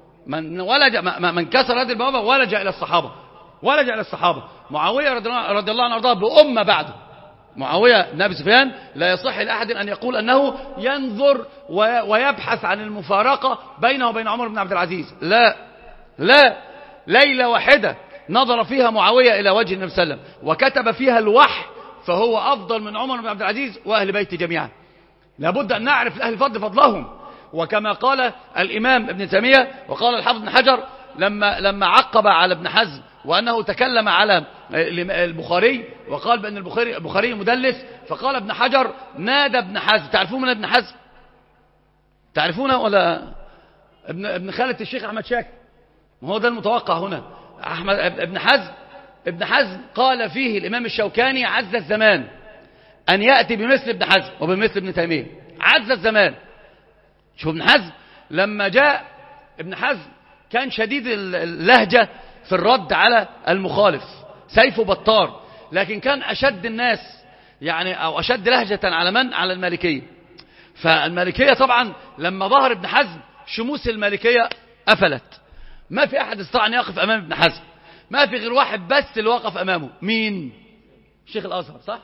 من كسر هذه البوابة ولجأ إلى الصحابة، معاوية رضي الله عنه وارضاه بأمة بعده. معاوية بن أبي سفيان لا يصح لأحد أن يقول أنه ينظر ويبحث عن المفارقة بينه وبين عمر بن عبد العزيز، لا ليلة واحدة نظر فيها معاوية إلى وجه النبي صلى الله عليه وسلم وكتب فيها الوحي، فهو أفضل من عمر بن عبد العزيز وأهل بيته جميعا. لابد أن نعرف لأهل الفضل فضلهم. وكما قال الإمام ابن تيمية وقال الحافظ بن حجر لما عقب على ابن حزم وأنه تكلم على البخاري وقال بأن البخاري مدلس، فقال ابن حجر نادى ابن حزم. تعرفون من ابن حزم؟ تعرفونه ولا ابن خالة الشيخ أحمد شاكر؟ ما هو ده المتوقع هنا. ابن حزم قال فيه الإمام الشوكاني عز الزمان أن يأتي بمثل ابن حزم وبمثل ابن تيمية، عز الزمان. شوف ابن حزم لما جاء ابن حزم كان شديد اللهجة في الرد على المخالف، سيفه بطار، لكن كان أشد الناس يعني أو أشد لهجة على من؟ على المالكية. فالمالكية طبعا لما ظهر ابن حزم شموس المالكية قفلت، ما في أحد استطاع أن يقف أمام ابن حزم، ما في غير واحد بس اللي وقف أمامه. مين؟ الشيخ الأزهر، صح؟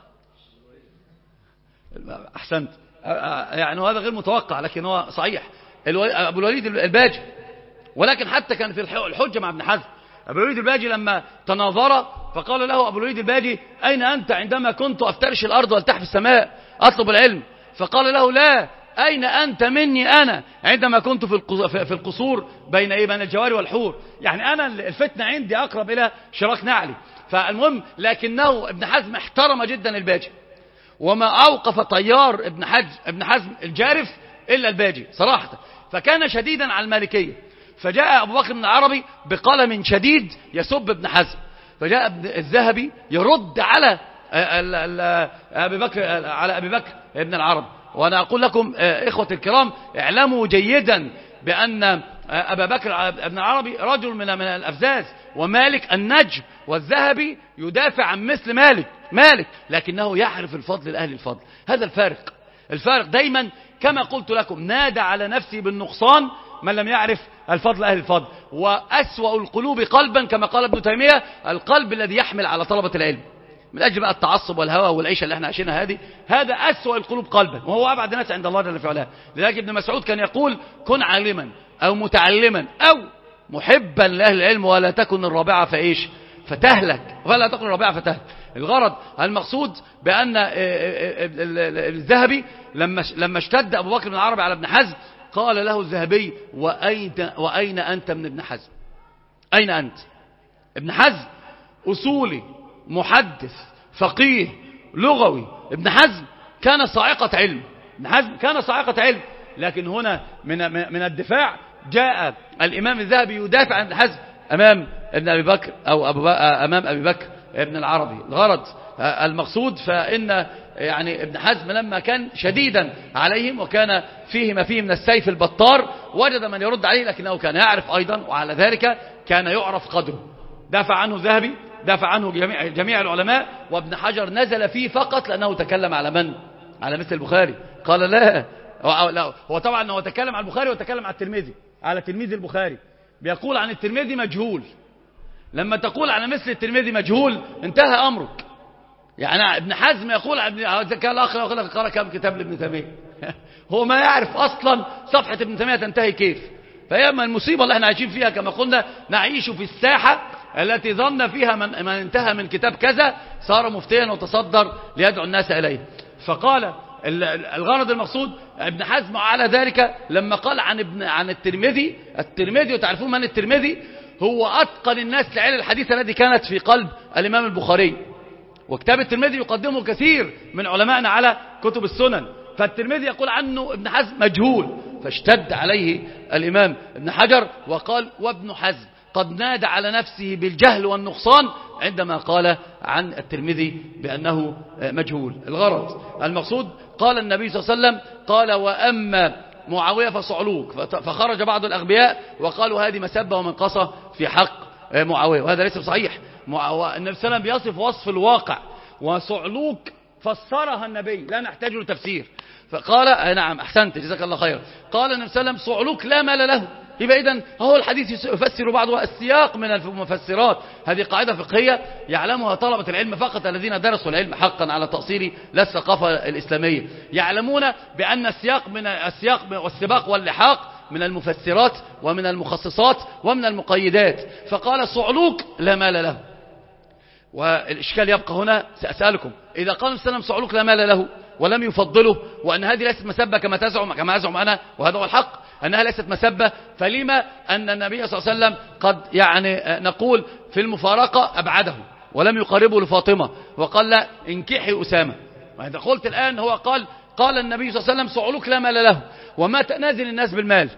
أحسنت، يعني هذا غير متوقع لكن هو صحيح، أبو الوليد الباجي. ولكن حتى كان في الحجة مع ابن حزم، أبو الوليد الباجي لما تناظر فقال له أبو الوليد الباجي أين أنت عندما كنت أفترش الأرض والتحف السماء أطلب العلم؟ فقال له لا، أين أنت مني أنا عندما كنت في القصور بين الجواري والحور؟ يعني أنا الفتنة عندي أقرب إلى شراك نعلي. فالمهم لكنه ابن حزم احترم جدا الباجي، وما أوقف طيار ابن حزم الجارف إلا الباجي صراحة، فكان شديدا على المالكية. فجاء أبو بكر بن العربي بقلم شديد يسب ابن حزم، فجاء الذهبي يرد على أبي بكر ابن العربي. وأنا أقول لكم إخوة الكرام اعلموا جيدا بأن أبا بكر ابن العربي رجل من الأفزاز، ومالك النجم، والذهبي يدافع عن مثل مالك لكنه يعرف الفضل لأهل الفضل. هذا الفارق دايما كما قلت لكم، نادى على نفسه بالنقصان من لم يعرف الفضل أهل الفضل. وأسوأ القلوب قلبا كما قال ابن تيمية القلب الذي يحمل على طلبة العلم من أجل بقى التعصب والهوى والعيشة اللي احنا عايشينها هذه. هذا أسوأ القلوب قلبا، وهو أبعد الناس عند الله جل في علاه. لذلك ابن مسعود كان يقول: كن عالما أو متعلما أو محبا لأهل العلم، ولا تكن الرابعة فإيش فتهلك، ولا تكن الرابعة فتهلك. الغرض المقصود بأن الذهبي لما اشتد أبو بكر بن العربي على ابن حزم قال له الذهبي: وأين أنت من ابن حزم؟ أين أنت؟ ابن حزم أصولي محدث فقيه لغوي، ابن حزم كان صاعقة علم، لكن هنا من الدفاع جاء الإمام الذهبي يدافع عن ابن حزم أمام ابن أبي بكر أو أمام أبي بكر ابن العربي. الغرض المقصود فإن يعني ابن حزم لما كان شديدا عليهم وكان فيه ما فيه من السيف البطار وجد من يرد عليه، لكنه كان يعرف أيضا، وعلى ذلك كان يعرف قدره. دافع عنه الذهبي، دافع عنه جميع العلماء، وابن حجر نزل فيه فقط لأنه تكلم على من؟ على مثل البخاري. قال لا، هو طبعا هو تكلم على البخاري وتكلم على الترمذي، على تلميذ البخاري. بيقول عن الترمذي مجهول. لما تقول على مثل الترمذي مجهول انتهى أمرك. يعني ابن حزم يقول كان الأخ يقول لك قرأ كم كتاب لابن تيمية هو ما يعرف أصلا صفحة ابن تيمية تنتهي كيف. فهي المصيبة اللي احنا عايشين فيها، كما قلنا نعيش في الساحة التي ظن فيها من انتهى من كتاب كذا صار مفتيا وتصدر ليدعو الناس إليه. فقال الغرض المقصود ابن حزم على ذلك لما قال عن الترمذي، وتعرفون من الترمذي؟ هو أتقن الناس لعلم الحديث الذي كانت في قلب الإمام البخاري، وكتاب الترمذي يقدمه كثير من علمائنا على كتب السنن. فالترمذي يقول عنه ابن حزم مجهول، فاشتد عليه الإمام ابن حجر وقال: وابن حزم قد نادى على نفسه بالجهل والنقصان عندما قال عن الترمذي بأنه مجهول. الغرض المقصود قال النبي صلى الله عليه وسلم قال: وأما معاوية فصعلوك. فخرج بعض الأغبياء وقالوا هذه مسبة ومنقصة في حق معاوية، وهذا ليس صحيح. النبي صلى الله عليه وسلم بيصف وصف الواقع، وصعلوك فسرها النبي لا نحتاج له تفسير. فقال نعم أحسنت جزاك الله خير. قال النبي صلى الله عليه وسلم: صعلوك لا مال له. يبقى إذن هو الحديث يفسر بعضه السياق من المفسرات. هذه قاعدة فقهية يعلمها طلبة العلم فقط الذين درسوا العلم حقا على تأصيل لا الثقافة الإسلامية، يعلمون بأن السياق والسباق واللحاق من المفسرات ومن المخصصات ومن المقيدات. فقال: صعلوك لا مال له. والإشكال يبقى هنا، سأسألكم: إذا قال النبي صلى الله عليه وسلم صعلوك لا مال له ولم يفضله، وأن هذه ليست مسبة كما أزعم أنا، وهذا هو الحق أنها ليست مسبة، فلما أن النبي صلى الله عليه وسلم قد يعني نقول في المفارقة أبعده ولم يقربه لفاطمة وقال: لا انكحي أسامة. وإذا قلت الآن هو قال النبي صلى الله عليه وسلم صعلوك لا مال له، وما تنازل الناس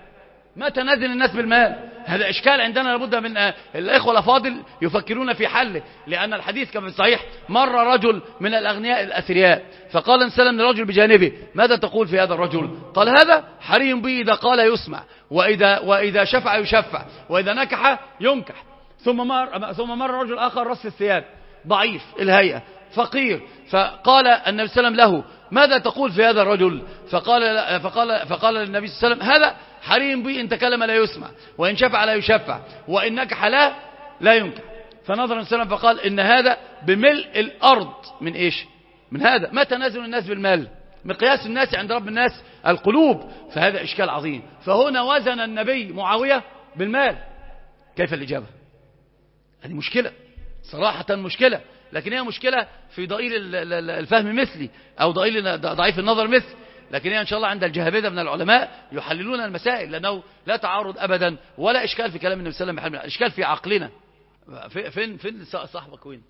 بالمال. هذا إشكال عندنا لابد من الإخوة الأفاضل يفكرون في حله، لأن الحديث كما في الصحيح: مر رجل من الأغنياء الأثرياء فقال النبي صلى الله عليه وسلم للرجل بجانبه: ماذا تقول في هذا الرجل؟ قال: هذا حري به إذا قال يسمع، وإذا شفع يشفع، وإذا نكح ينكح. ثم مر رجل آخر رص الثياب ضعيف الهيئة فقير، فقال النبي صلى الله عليه وسلم له: ماذا تقول في هذا الرجل؟ فقال للنبي صلى الله عليه وسلم: هذا حري به إن تكلم لا يسمع، وإن شفع لا يشفع، وإن نكح لا ينكح. فنظر النبي صلى الله عليه وسلم فقال: إن هذا بملء الأرض من إيش؟ من هذا. ما تنازل الناس بالمال؟ مقياس الناس عند رب الناس القلوب. فهذا إشكال عظيم. فهنا وزن النبي معاوية بالمال. كيف الإجابة؟ هذه مشكلة صراحة، مشكلة، لكن هي مشكلة في ضئيل الفهم مثلي أو ضعيف النظر مثل، لكن هي إن شاء الله عند الجهابذة من العلماء يحللون المسائل، لأنه لا تعارض أبدا ولا إشكال في كلام النبي صلى الله عليه وسلم. إشكال في عقلنا. فين صاحبك وين؟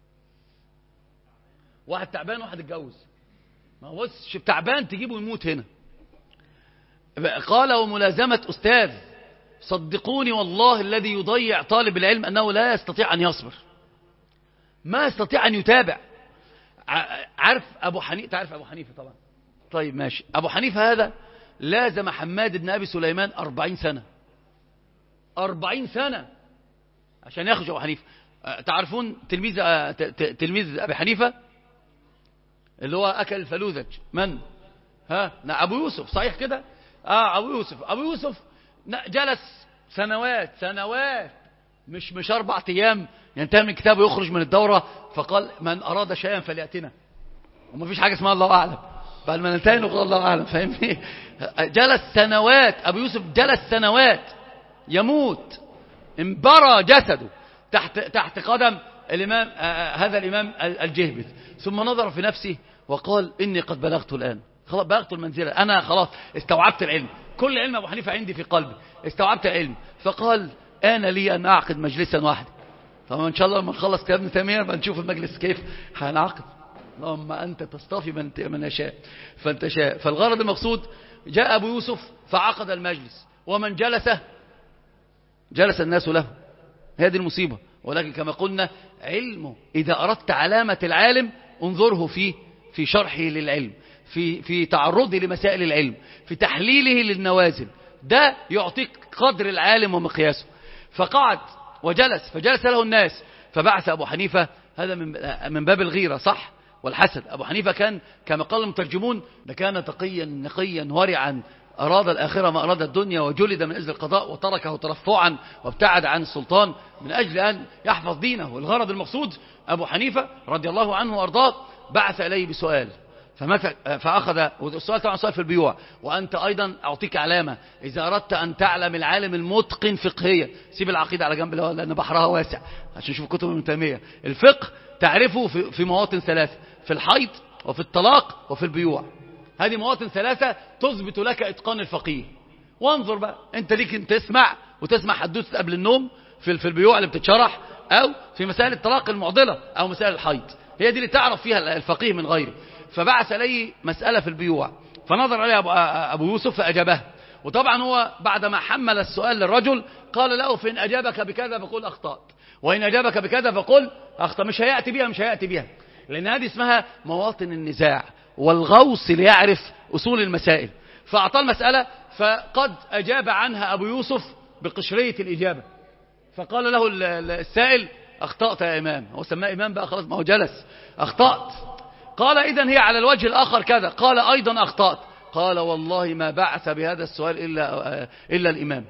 واحد تعبان واحد اتجوز، ما هو بص تعبان تجيبه يموت هنا. قال: وملازمة أستاذ، صدقوني والله الذي يضيع طالب العلم أنه لا يستطيع أن يصبر، ما يستطيع أن يتابع. عارف أبو حنيفة؟ تعرف أبو حنيفة طبعا. طيب ماشي. أبو حنيفة هذا لازم حماد بن أبي سليمان 40 سنة 40 سنة عشان يخرج أبو حنيفة. تعرفون تلميذ أبي حنيفة اللي هو أكل الفلوذج من؟ أبو يوسف، صحيح كده؟ أبو يوسف جلس سنوات مش 4 أيام ينتهي من كتابه ويخرج من الدورة، فقال من أراد شيئا فليأتنا، وما فيش حاجة اسمها الله أعلم، بعد ما ننتهي نقول الله أعلم، فاهمني؟ جلس سنوات أبو يوسف، جلس سنوات يموت، انبرى جسده تحت قدم الإمام هذا الإمام الجهبذ، ثم نظر في نفسه وقال إني قد بلغت الآن، خلاص بلغت المنزلة، أنا خلاص استوعبت العلم، كل علم أبو حنيفة عندي في قلبي، استوعبت العلم. فقال آن لي أن أعقد مجلسا واحدا. طبعا إن شاء الله لما نخلص كلام ابن تيمية بنشوف المجلس كيف هنعقد. اللهم أنت تصطفي من يشاء فأنت شاء. فالغرض المقصود جاء أبو يوسف فعقد المجلس، ومن جلس الناس له. هذه المصيبة. ولكن كما قلنا علمه إذا أردت علامة العالم انظره في شرحه للعلم، في تعرضه لمسائل العلم، في تحليله للنوازل، ده يعطيك قدر العالم ومقياسه. فقعد فجلس له الناس، فبعث أبو حنيفة، هذا من باب الغيرة صح والحسد. أبو حنيفة كان كما قال المترجمون كان تقيا نقيا ورعا، أراد الآخرة ما أراد الدنيا، وجلد من أجل القضاء وتركه ترفعا وابتعد عن السلطان من أجل أن يحفظ دينه. والغرض المقصود أبو حنيفة رضي الله عنه وأرضاه بعث إليه بسؤال، فأخذ، والسؤال طبعا سؤال في البيوع، وأنت أيضا أعطيك علامة إذا أردت أن تعلم العالم المتقن فقهيا، سيب العقيدة على جنب لأن بحرها واسع عشان نشوف كتب ابن تيمية. الفقه تعرفه في مواطن 3، في الحيض وفي الطلاق وفي البيوع. هذه مواطن 3 تثبت لك إتقان الفقيه. وانظر بقى أنت ليك أن تسمع حدوث قبل النوم في البيوع اللي بتتشرح، أو في مسائل الطلاق المعضلة، أو مسائل الحيض، هي دي اللي تعرف فيها الفقيه من غيره. فبعث لي مسألة في البيوع، فنظر عليها أبو يوسف فأجابها. وطبعا هو بعدما حمل السؤال للرجل قال له فإن أجابك بكذا فقل أخطأت، وإن أجابك بكذا فقل أخطأ. مش هيأتي بها لأن هذه اسمها مواطن النزاع، والغوص ليعرف أصول المسائل. فأعطى المسألة، فقد أجاب عنها أبو يوسف بقشرية الإجابة، فقال له السائل أخطأت يا إمام. هو سماه إمام بقى خلاص، ما هو جلس. أخطأت. قال إذن هي على الوجه الآخر كذا. قال أيضا أخطأت. قال والله ما بعث بهذا السؤال إلا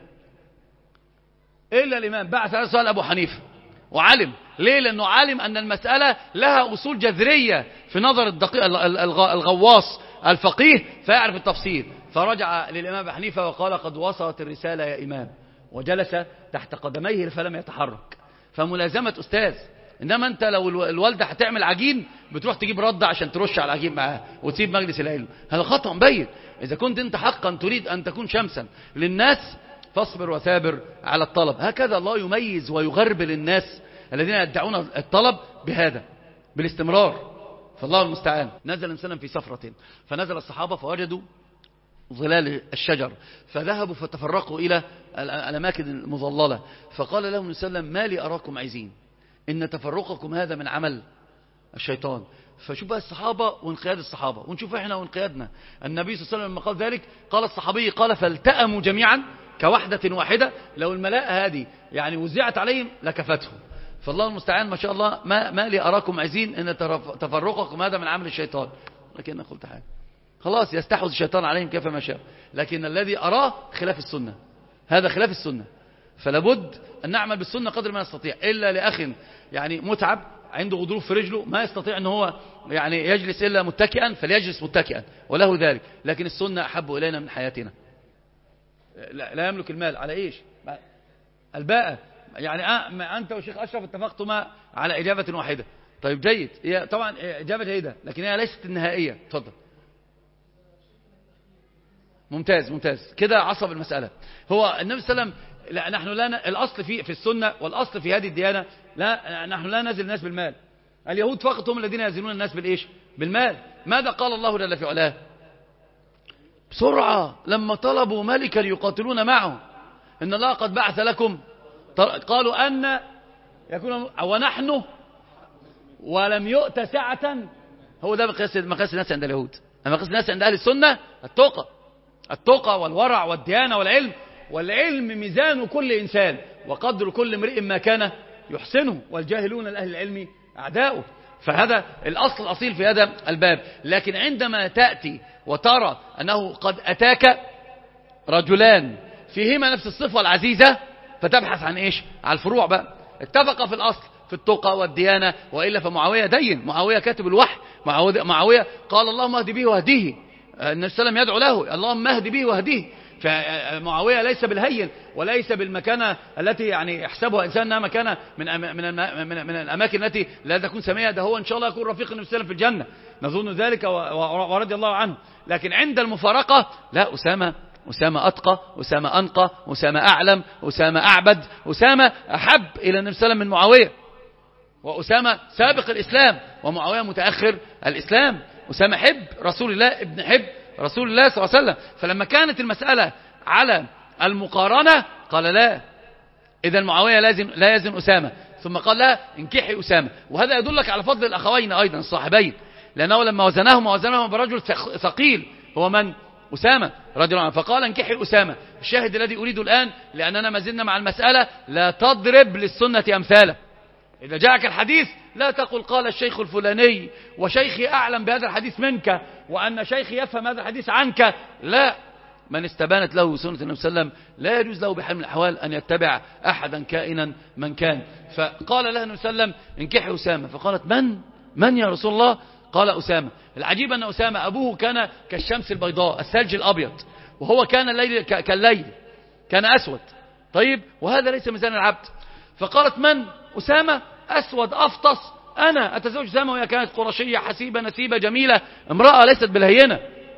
الإمام بعث هذا السؤال أبو حنيفة، وعلم ليه؟ لأنه علم أن المسألة لها أصول جذرية في نظر الغواص الفقيه، فيعرف التفصيل. فرجع للإمام أبو حنيفة وقال قد وصلت الرسالة يا إمام، وجلس تحت قدميه فلم يتحرك. فملازمة أستاذ. إنما أنت لو الوالدة هتعمل عجين بتروح تجيب ردة عشان ترش على العجين معاها وتسيب مجلس العلم، هذا خطأ مبين. إذا كنت أنت حقا تريد أن تكون شمسا للناس فاصبر وثابر على الطلب. هكذا الله يميز ويغربل الناس الذين يدعون الطلب بهذا بالاستمرار، فالله المستعان. نزل إنسانا في سفرة، فنزل الصحابة فوجدوا ظلال الشجر، فذهبوا فتفرقوا إلى الأماكن المظللة، فقال لهم النبي صلى الله عليه وسلم ما لي أراكم عايزين، إن تفرقكم هذا من عمل الشيطان. فشوف بقى الصحابة وانقياد الصحابة، ونشوف احنا وانقيادنا. النبي صلى الله عليه وسلم لما قال ذلك قال الصحابي قال فالتأموا جميعا كوحدة واحدة، لو الملاءة هذه يعني وزعت عليهم لكفتهم. فالله المستعان ما شاء الله. ما لي أراكم عايزين إن تفرقكم هذا من عمل الشيطان. لكن أنا قلت حاجة، خلاص يستحوذ الشيطان عليهم كيف ما شاء، لكن الذي أراه خلاف السنة، هذا خلاف السنة. فلابد أن نعمل بالسنة قدر ما نستطيع، إلا لأخ يعني متعب عنده غضروف في رجله ما يستطيع أن هو يعني يجلس إلا متكئا فليجلس متكئا وله ذلك. لكن السنة أحب إلينا من حياتنا. لا يملك المال على إيش؟ الباءة. يعني أنت والشيخ أشرف اتفقتما على إجابة واحدة. طيب جيد، هي طبعا إجابة جيدة لكن هي ليست النهائية. تفضل. ممتاز كده عصب المسألة. هو النبي صلى الله عليه وسلم لا، نحن لا الأصل في السنة والأصل في هذه الديانة، لا نحن لا نزل الناس بالمال. اليهود فقط هم الذين يزنون الناس بالإيش؟ بالمال. ماذا قال الله جل في علاه؟ بسرعة لما طلبوا ملكا يقاتلون معه إن الله قد بعث لكم، قالوا أن يكون ونحن ولم يؤت سعة. هو ده مقياس الناس عند اليهود. مقياس الناس عند أهل السنة التقى، التقى والورع والديانة والعلم. والعلم ميزان كل إنسان وقدر كل امرئ ما كان يحسنه، والجاهلون لأهل العلم أعداؤه. فهذا الأصل الأصيل في هذا الباب. لكن عندما تأتي وترى أنه قد أتاك رجلان فيهما نفس الصفة العزيزة، فتبحث عن إيش؟ على الفروع بقى. اتفق في الأصل في التقى والديانة، وإلا فمعاوية دين، معاوية كاتب الوحي، معاوية قال اللهم اهد به واهديه، النبي صلى الله عليه وسلم يدعو له اللهم اهد به واهديه. فمعاوية ليس بالهين وليس بالمكانة التي يعني يحسبها إنسان أنها مكانة من الأماكن التي لا تكون سمية. ده هو إن شاء الله يكون رفيق النبي صلى الله عليه وسلم في الجنة، نظن ذلك ورضي الله عنه. لكن عند المفارقة لا، أسامة أتقى، أسامة أنقى، أسامة أعلم، أسامة أعبد، أسامة أحب إلى النبي صلى الله عليه وسلم من معاوية، وأسامة سابق الإسلام ومعاوية متأخر الإسلام. أسامة حب رسول الله ابن حب رسول الله صلى الله عليه وسلم. فلما كانت المسألة على المقارنة قال لا، إذا معاوية لا يزن أسامة، ثم قال لا انكحي أسامة. وهذا يدلك على فضل الأخوين أيضا الصاحبين، لأنه لما وزنهما برجل ثقيل هو من؟ أسامة رضي الله عنه، فقال انكحي أسامة. الشاهد الذي أريده الآن، لأننا ما زلنا مع المسألة، لا تضرب للسنة أمثاله. إذا جاءك الحديث لا تقل قال الشيخ الفلاني وشيخي أعلم بهذا الحديث منك وأن شيخي يفهم هذا الحديث عنك. لا، من استبانت له سنة النبي صلى الله عليه وسلم لا يجوز له بحال من الأحوال أن يتبع أحدا كائنا من كان. فقال لها النبي صلى الله عليه وسلم انكحي أسامة، فقالت من يا رسول الله؟ قال أسامة. العجيب أن أسامة أبوه كان كالشمس البيضاء الثلج الأبيض، وهو كان الليل كالليل، كان أسود. طيب، وهذا ليس ميزان العبد. فقالت من؟ أسامة أسود أفطس، أنا أتزوج أسامة، وهي كانت قرشية حسيبة نسيبة جميلة، امرأة ليست بالهينة،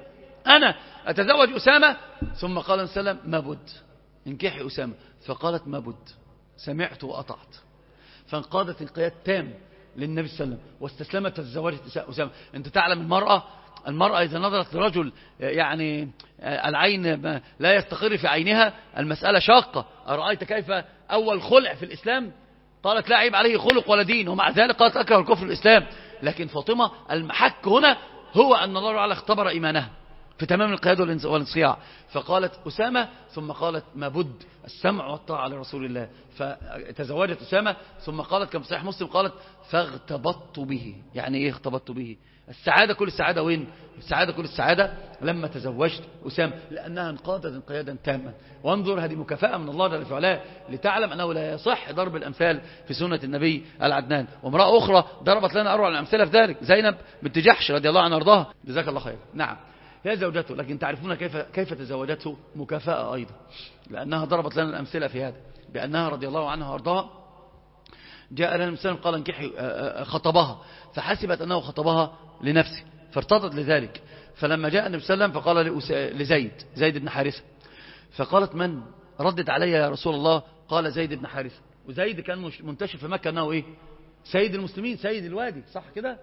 أنا أتزوج أسامة. ثم قال النبي صلى الله عليه وسلم ما بد انكحي أسامة، فقالت ما بد، سمعت وأطعت، فانقادت انقياد تام للنبي صلى الله عليه وسلم واستسلمت وتزوجت أسامة. أنت تعلم المرأة إذا نظرت لرجل يعني العين لا يستقر في عينها، المسألة شاقة. أرأيت كيف أول خلع في الإسلام؟ قالت لا عيب عليه خلق ولا دين، ومع ذلك قالت أكره الكفر الإسلام. لكن فاطمة المحك هنا هو أن الله تعالى اختبر إيمانها في تمام القياد والانصياع، فقالت أسامة، ثم قالت ما بد السمع والطاعة لرسول الله، فتزوجت أسامة. ثم قالت كما في صحيح مسلم قالت فاغتبطت به. يعني ايه اغتبطت به؟ السعادة كل السعادة وين؟ السعادة كل السعادة لما تزوجت أسامة، لأنها انقادت انقيادا تاما. وانظر، هذه مكافأة من الله جل وعلا لتعلم أنه لا يصح ضرب الأمثال في سنة النبي العدنان. وامرأة أخرى ضربت لنا أروع الأمثلة في ذلك، زينب بنت جحش رضي الله عنها وارضاها، جزاك الله خير. نعم، هي زوجته، لكن تعرفون كيف تزوجته؟ مكافأة أيضا، لأنها ضربت لنا الأمثلة في هذا، بأنها رضي الله عنها وارضاها جاء لنا النبي صلى الله عليه وسلم قال انكحي، خطبها، فحسبت أنه خطبها لنفسه فارتضت لذلك. فلما جاء النبي صلى الله عليه وسلم فقال لزيد بن حارثة، فقالت من؟ ردت علي يا رسول الله، قال زيد بن حارثة. وزيد كان منتشر في مكة أنه إيه؟ سيد المسلمين، سيد الوادي، صح كده؟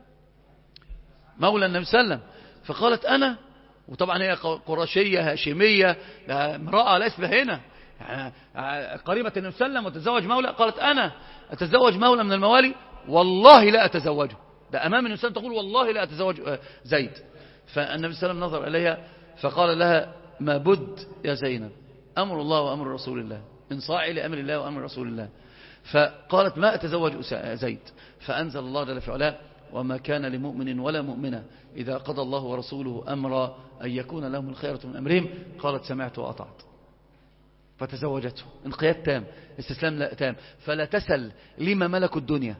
مولى النبي صلى الله عليه وسلم. فقالت أنا، وطبعا هي قرشية هاشمية، امرأة ليس بهنا، يعني قريبة النبي صلى الله عليه وسلم وتزوج مولى. قالت أنا أتزوج مولى من الموالي؟ والله لا أتزوجه. ده أمام النبي صلى الله عليه وسلم تقول والله لا أتزوج زيد. فالنبي صلى الله عليه وسلم نظر إليها فقال لها ما بد يا زينب، أمر الله وأمر رسول الله، انصاعي لأمر الله وأمر رسول الله. فقالت ما أتزوج زيد. فأنزل الله جل وعلا وما كان لمؤمن ولا مؤمنة إذا قضى الله ورسوله أمرا أن يكون لهم الخيرة من أمرهم. قالت سمعت وأطعت، فتزوجته انقياد تام، استسلام تام. فلا تسل لما ملكوا الدنيا،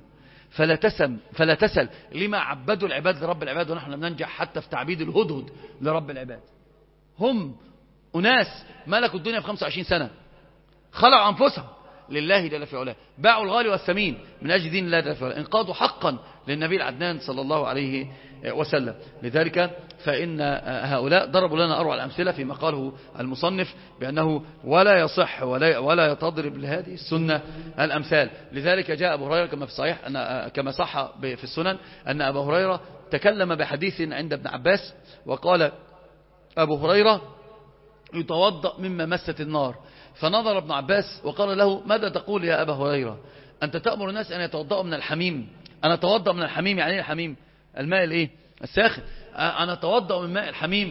فلا تسل لما عبدوا العباد لرب العباد، ونحن لم ننجح حتى في تعبيد الهدهد لرب العباد. هم أناس ملكوا الدنيا في 25 سنة، خلعوا أنفسهم لله جل في علاه، باعوا الغالي والثمين من أجل دين الله جل في علاه، انقادوا حقا للنبي العدنان صلى الله عليه وسلم. لذلك فإن هؤلاء ضربوا لنا أروع الأمثلة فيما قاله المصنف بأنه ولا يصح ولا تضرب لهذه السنة الأمثال. لذلك جاء أبو هريرة كما في الصحيح كما صح في السنن أن أبا هريرة تكلم بحديث عند ابن عباس، وقال أبو هريرة يتوضأ مما مست النار. فنظر ابن عباس وقال له ماذا تقول يا أبا هريرة؟ أنت تأمر الناس أن يتوضأوا من الحميم. أنا أتوضأ من الحميم، يعني الحميم الماء الإيه؟ الساخن. أنا أتوضأ من ماء الحميم.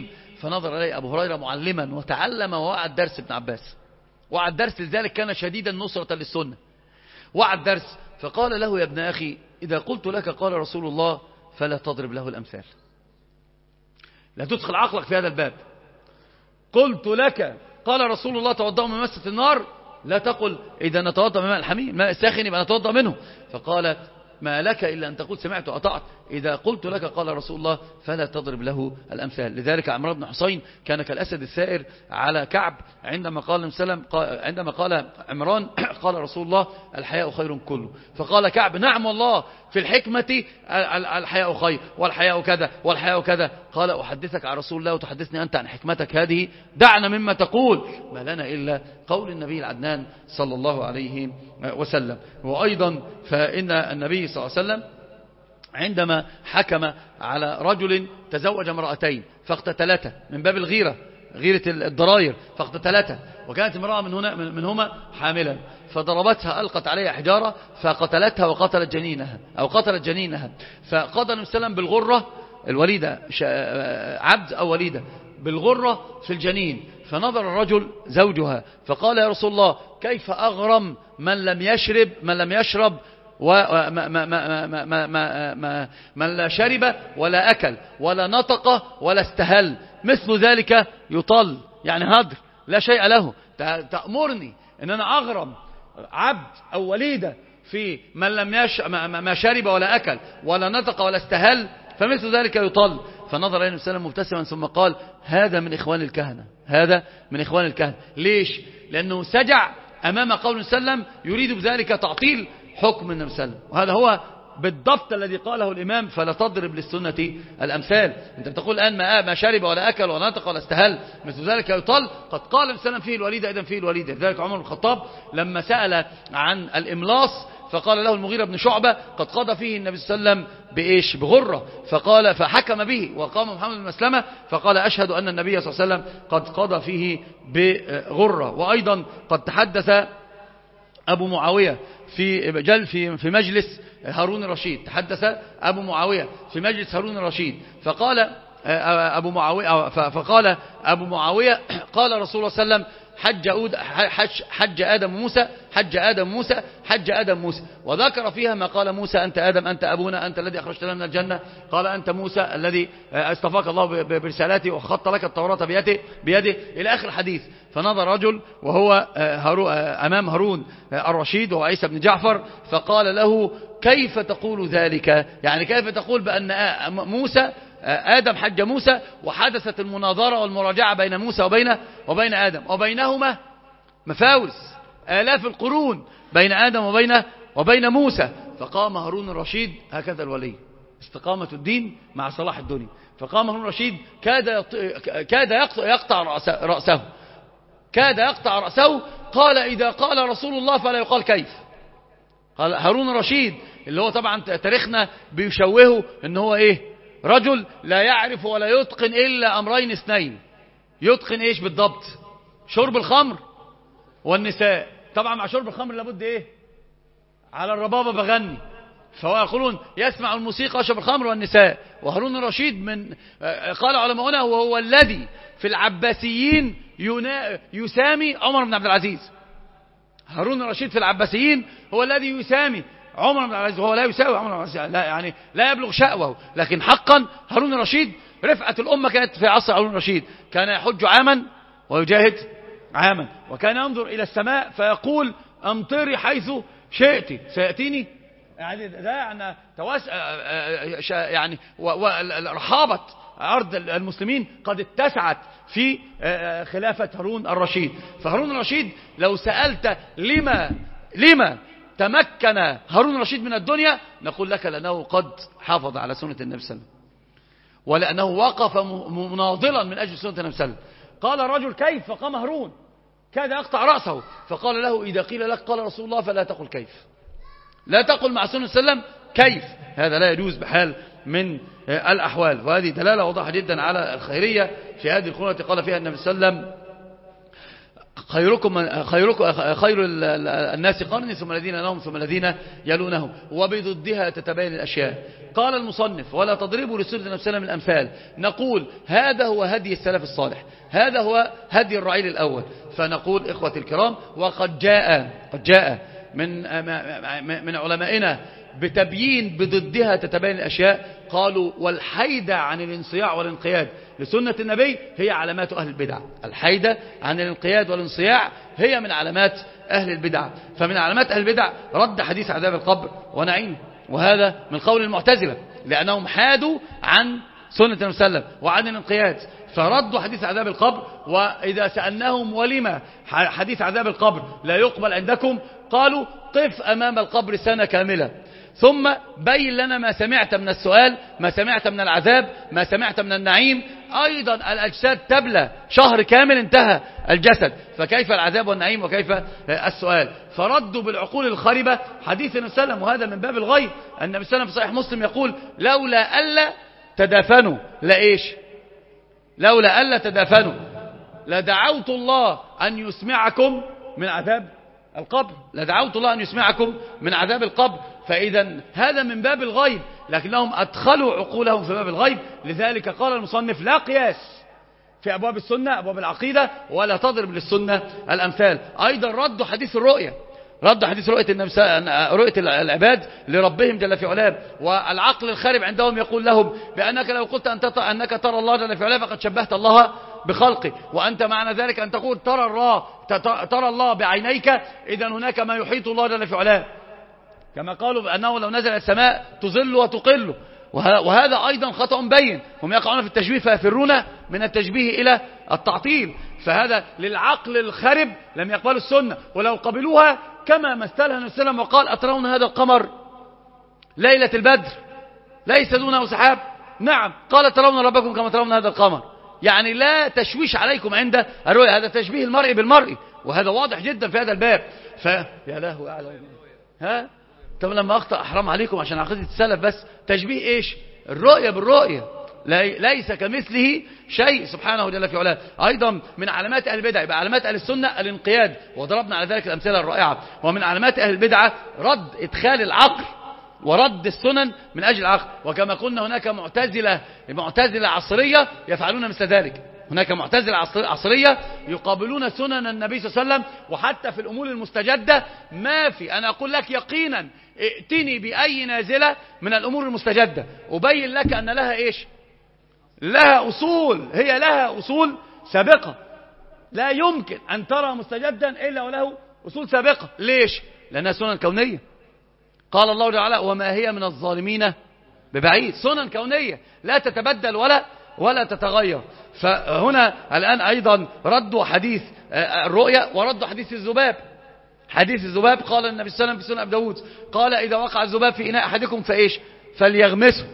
فنظر إليه أبو هريرة معلما وتعلم ووعد درس ابن عباس، وعد درس، لذلك كان شديدا نصرة للسنة، وعد درس. فقال له يا ابن أخي إذا قلت لك قال رسول الله فلا تضرب له الأمثال، لا تدخل عقلك في هذا الباب. قلت لك قال رسول الله توضأ من مسة النار، لا تقل إذا نتوضأ من ماء الحميم، ماء الساخن يبقى نتوضأ منه. فقال ما لك إلا أن تقول سمعت وأطعت، إذا قلت لك قال رسول الله فلا تضرب له الأمثال. لذلك عمران بن حسين كان كالأسد الثائر على كعب عندما قال وسلم، عندما قال عمران قال رسول الله الحياء خير كله، فقال كعب نعم والله في الحكمة الحياء خير والحياء كذا والحياء كذا. قال أحدثك عن رسول الله وتحدثني أنت عن حكمتك هذه؟ دعنا مما تقول، ما لنا إلا قول النبي العدنان صلى الله عليه وسلم. وأيضا فإن النبي صلى الله عليه وسلم عندما حكم على رجل تزوج امرأتين فاقتتلتا من باب الغيرة، غيرة الضراير، فاقتتلتا، وكانت امرأة منهما حاملا، فضربتها ألقت عليها حجارة فقتلتها وقتلت جنينها أو قتلت جنينها. فقضى النبي صلى الله عليه وسلم بالغرة الوليدة، عبد أو وليدة، بالغرة في الجنين. فنظر الرجل زوجها فقال يا رسول الله كيف أغرم من لم يشرب من لا شرب ولا أكل ولا نطق ولا استهل، مثل ذلك يطل، يعني هدر لا شيء له. تأمرني أن أنا أغرم عبد أو وليدة في من لم ما شرب ولا أكل ولا نطق ولا استهل، فمثل ذلك يطل. فنظر إليه النبي صلى الله عليه وسلم مبتسما ثم قال هذا من إخوان الكهنة، هذا من إخوان الكهنة. ليش؟ لأنه سجع أمام قول النبي صلى الله عليه وسلم يريد بذلك تعطيل حكم النبي صلى الله عليه وسلم. وهذا هو بالضبط الذي قاله الإمام فلا تضرب للسنة الأمثال. أنت بتقول الآن ما شرب ولا أكل ولا نطق ولا استهل مثل ذلك يطل، قد قال النبي صلى الله عليه وسلم فيه الوليدة إذن فيه الوليدة. لذلك عمر بن الخطاب لما سأل عن الإملاص فقال له المغيرة بن شعبة قد قضى فيه النبي صلى الله عليه وسلم بإيش؟ بغرة. فقال فحكم به، وقام محمد بن مسلمة فقال أشهد أن النبي صلى الله عليه وسلم قد قضى فيه بغرة. وأيضا قد تحدث أبو معاوية في مجلس هارون الرشيد، تحدث أبو معاوية في مجلس هارون الرشيد فقال أبو معاوية قال رسول الله صلى الله عليه وسلم حج آدم موسى، وذكر فيها ما قال موسى أنت آدم أنت أبونا أنت الذي أخرجتنا من الجنة، قال أنت موسى الذي اصطفاك الله برسالاته وخط لك التوراة بيده إلى آخر الحديث. فنظر رجل وهو أمام هارون الرشيد وهو عيسى بن جعفر فقال له كيف تقول ذلك؟ يعني كيف تقول بأن آدم حج موسى وحدثت المناظرة والمراجعة بين موسى وبين آدم، وبينهما مفاوز آلاف القرون بين آدم وبين موسى. فقام هارون الرشيد، هكذا الولي استقامة الدين مع صلاح الدنيا، فقام هارون الرشيد كاد يقطع رأسه، قال إذا قال رسول الله فلا يقال كيف. قال هارون الرشيد اللي هو طبعا تاريخنا بيشوهه ان هو ايه؟ رجل لا يعرف ولا يتقن إلا أمرين اثنين. يتقن إيش بالضبط؟ شرب الخمر والنساء. طبعا مع شرب الخمر لابد إيه؟ على الربابة بغني. فهو يقولون يسمع الموسيقى ويشرب الخمر والنساء. وهارون الرشيد من قال علماؤنا وهو الذي في العباسيين يسامي عمر بن عبد العزيز. هارون الرشيد في العباسيين هو الذي يسامي عمر بن عبد العزيز، وهو لا يساوي عمر بن عبد العزيز، يعني لا يبلغ شأوه. لكن حقا هارون الرشيد رفعة الأمة كانت في عصر هارون الرشيد، كان يحج عاما ويجاهد عاما، وكان ينظر إلى السماء فيقول أمطري حيث شئت سيأتيني. يعني ده يعني رحابة أرض المسلمين قد اتسعت في خلافة هارون الرشيد. فهارون الرشيد لو سألت لما تمكن هارون الرشيد من الدنيا نقول لك لأنه قد حافظ على سنة النبي صلى الله عليه وسلم، ولأنه وقف مناضلا من أجل سنة النبي صلى الله عليه وسلم. قال الرجل كيف؟ فقام هارون كاد يقطع رأسه، فقال له إذا قيل لك قال رسول الله فلا تقل كيف، لا تقل مع سنة النبي صلى الله عليه وسلم كيف، هذا لا يجوز بحال من الأحوال. وهذه دلالة واضحة جدا على الخيرية في هذه القرآن التي قال فيها النبي صلى الله عليه وسلم خير الناس قرني ثم الذين لهم ثم الذين يلونهم وبضدها تتبين الأشياء. قال المصنف ولا تضربوا لسنة النبي صلى الله عليه وسلم الأمثال. نقول هذا هو هدي السلف الصالح، هذا هو هدي الرعيل الأول. فنقول إخوة الكرام وقد جاء من علمائنا بتبيين بضدها تتبين الأشياء. قالوا والحيدة عن الانصياع والانقياد لسنة النبي هي علامات أهل البدع. الحيدة عن الانقياد والانصياع هي من علامات أهل البدع. فمن علامات أهل البدع رد حديث عذاب القبر ونعيمه، وهذا من قول المعتزلة لأنهم حادوا عن سنة النبي صلى الله عليه وسلم وعن الانقياد، فردوا حديث عذاب القبر. وإذا سألناهم ولما حديث عذاب القبر لا يقبل عندكم، قالوا قف أمام القبر سنة كاملة ثم بين لنا ما سمعت من السؤال، ما سمعت من العذاب، ما سمعت من النعيم. أيضا الأجساد تبلى شهر كامل انتهى الجسد، فكيف العذاب والنعيم وكيف السؤال؟ فردوا بالعقول الخربة حديث النبي صلى الله عليه وسلم، وهذا من باب الغيب. النبي صلى الله عليه وسلم في صحيح مسلم يقول لولا ألا تدافنوا لولا ألا تدافنوا لدعوت الله أن يسمعكم من عذاب القبر، لدعوت الله أن يسمعكم من عذاب القبر. فإذا هذا من باب الغيب، لكنهم أدخلوا عقولهم في باب الغيب. لذلك قال المصنف لا قياس في أبواب السنة أبواب العقيدة ولا تضرب للسنة الأمثال. أيضا ردوا حديث الرؤية، ردوا حديث رؤية العباد لربهم جل في علاه. والعقل الخارب عندهم يقول لهم بأنك لو قلت أنك ترى الله جل في علاه فقد شبهت الله بخلقه، وأنت معنى ذلك أن تقول ترى الله بعينيك، إذا هناك ما يحيط الله جل في علاه، كما قالوا بأنه لو نزل السماء تظل وتقل. وهذا أيضا خطأ بين، هم يقعون في التشبيه فيفرون من التشبيه إلى التعطيل. فهذا للعقل الخرب لم يقبلوا السنة، ولو قبلوها كما مثلها النبي صلى الله عليه وسلم وقال أترون هذا القمر ليلة البدر ليس دونه سحاب؟ نعم. قال ترون ربكم كما ترون هذا القمر، يعني لا تشويش عليكم عند الرؤيا. هذا تشبيه المرء بالمرء، وهذا واضح جدا في هذا الباب. يا له أعلم طب لما أخطأ أحرام عليكم عشان عقيدة السلف بس تشبيه إيش؟ الرؤية بالرؤية، ليس كمثله شيء سبحانه جل في علاه. أيضا من علامات أهل البدع يبقى علامات أهل السنة الانقياد، وضربنا على ذلك الأمثلة الرائعة. ومن علامات أهل البدعة رد إدخال العقل ورد السنن من أجل العقل. وكما قلنا هناك معتزلة عصرية يفعلون مثل ذلك، هناك معتزلة عصرية يقابلون سنن النبي صلى الله عليه وسلم. وحتى في الأمور المستجدة ما في، أنا أقول لك يقينا ائتني بأي نازلة من الأمور المستجدة أبين لك أن لها إيش؟ لها أصول، هي لها أصول سابقة. لا يمكن أن ترى مستجدا إلا وله أصول سابقة. ليش؟ لأنها سنن كونية. قال الله تعالى وما هي من الظالمين ببعيد، سنن كونية لا تتبدل ولا تتغير. فهنا الآن أيضا ردوا حديث الرؤيا وردوا حديث الذباب. حديث الذباب قال النبي صلى الله عليه وسلم في سنن أبي داود قال إذا وقع الذباب في إناء أحدكم فإيش؟ فليغمسه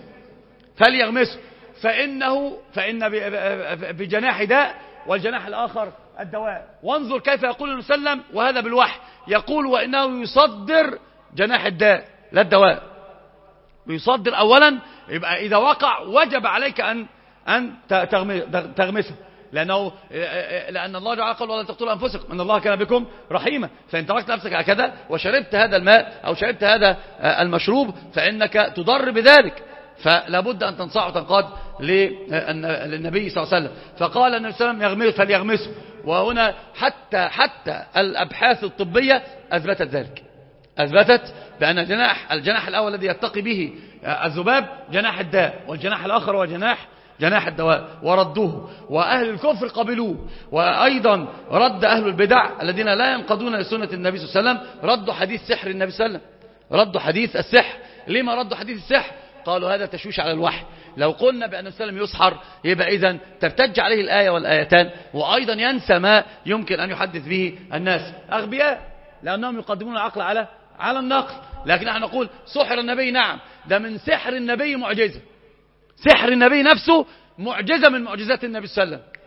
فإن بجناح داء والجناح الآخر الدواء. وانظر كيف يقول النبي صلى الله عليه وسلم وهذا بالوحي، يقول وإنه يصدر جناح الداء لا الدواء، يصدر أولا. يبقى إذا وقع وجب عليك أن تغمسه، لأن الله تعالى قال ولا تقتلوا أنفسكم إن الله كان بكم رحيما. فإن تركت نفسك هكذا وشربت هذا الماء أو شربت هذا المشروب فإنك تضر بذلك، فلا بد أن تنصاع وتنقاد للنبي صلى الله عليه وسلم. فقال النبي صلى الله عليه وسلم فليغمسه. وهنا حتى الأبحاث الطبية أثبتت ذلك، أثبتت بأن الجناح الأول الذي يتقي به الذباب جناح الداء، والجناح الآخر هو جناح الدواء، وردوه. وأهل الكفر قبلوه. وأيضا رد أهل البدع الذين لا ينقضون لسنة النبي صلى الله عليه وسلم ردوا حديث سحر النبي صلى الله عليه وسلم، ردوا حديث السحر. لما ردوا حديث السحر؟ قالوا هذا تشويش على الوحي. لو قلنا بأن النبي صلى الله عليه وسلم يسحر يبقى إذن ترتج عليه الآية والآيتان، وأيضا ينسى ما يمكن أن يحدث به الناس. أغبياء لأنهم يقدمون العقل على النقل. لكن نحن نقول سحر النبي، نعم، ده من سحر النبي معجزة، سحر النبي نفسه معجزة من معجزات النبي صلى الله عليه وسلم.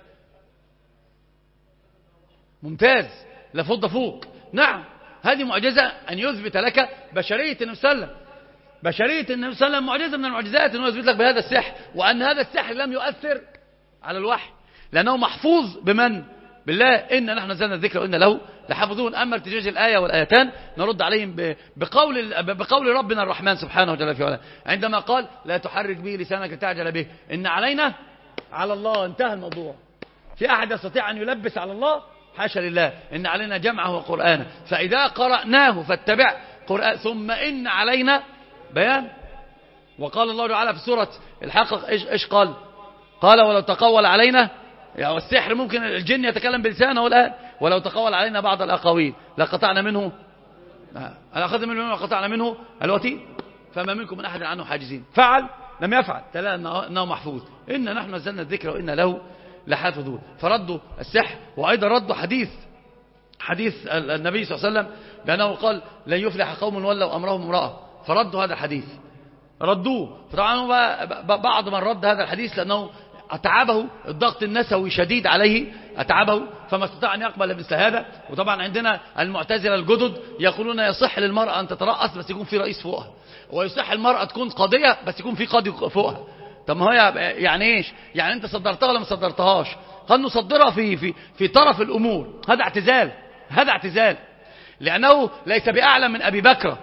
ممتاز، لفض فوق. نعم، هذه معجزة أن يثبت لك بشرية النبي صلى الله عليه وسلم. بشرية النبي صلى الله عليه وسلم معجزة من المعجزات أنه يثبت لك بهذا السحر، وأن هذا السحر لم يؤثر على الوحي لأنه محفوظ بالله إن نحن نزلنا الذكر وإن له لحافظون. أما ارتجاج الآية والآيتان نرد عليهم بقول ربنا الرحمن سبحانه وتعالى في علاه عندما قال لا تحرك به لسانك تعجل به إن علينا على الله. انتهى الموضوع. في أحد يستطيع أن يلبس على الله؟ حاشا لله. إن علينا جمعه وقرآنه فإذا قرأناه فاتبع قرآن ثم إن علينا بيان. وقال الله تعالى في سورة الحق إيش قال ولو تقول علينا يعني السحر ممكن الجن يتكلم بلسانه والآن ولو تقول علينا بعض الأقاويل لقطعنا منه أخذنا منه وقطعنا منه الوتين فما منكم من أحد عنه حاجزين. فعل لم يفعل تلا أنه محفوظ. إن نحن نزلنا الذكر وإن له لحافظون. فردوا السحر وأيضا ردوا حديث النبي صلى الله عليه وسلم بأنه قال لن يفلح قوم ولوا أمرهم امرأة. فردوا هذا الحديث ردوه. فطبعا بعض من رد هذا الحديث لأنه أتعبه الضغط النسوي شديد عليه أتعبه فما استطاع أن يقبل مثل هذا. وطبعا عندنا المعتزلة الجدد يقولون يصح للمرأة أن تترأس بس يكون في رئيس فوقها ويصح المرأة تكون قاضية بس يكون في قاضي فوقها. طب ما هو يعني ايش يعني انت صدرتها ولا ما صدرتهاش؟ قد نصدرها في طرف الأمور. هذا اعتزال لأنه ليس بأعلم من أبي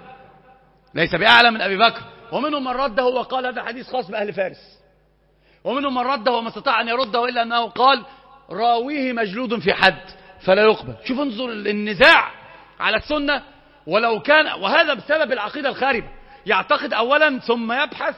بكر. ومنهم من رده وقال هذا حديث خاص بأهل فارس. ومنهم من رده وما استطاع أن يرده إلا أنه قال راويه مجلود في حد فلا يقبل. شوف انظر النزاع على السنة ولو كان وهذا بسبب العقيدة الخاربة. يعتقد أولا ثم يبحث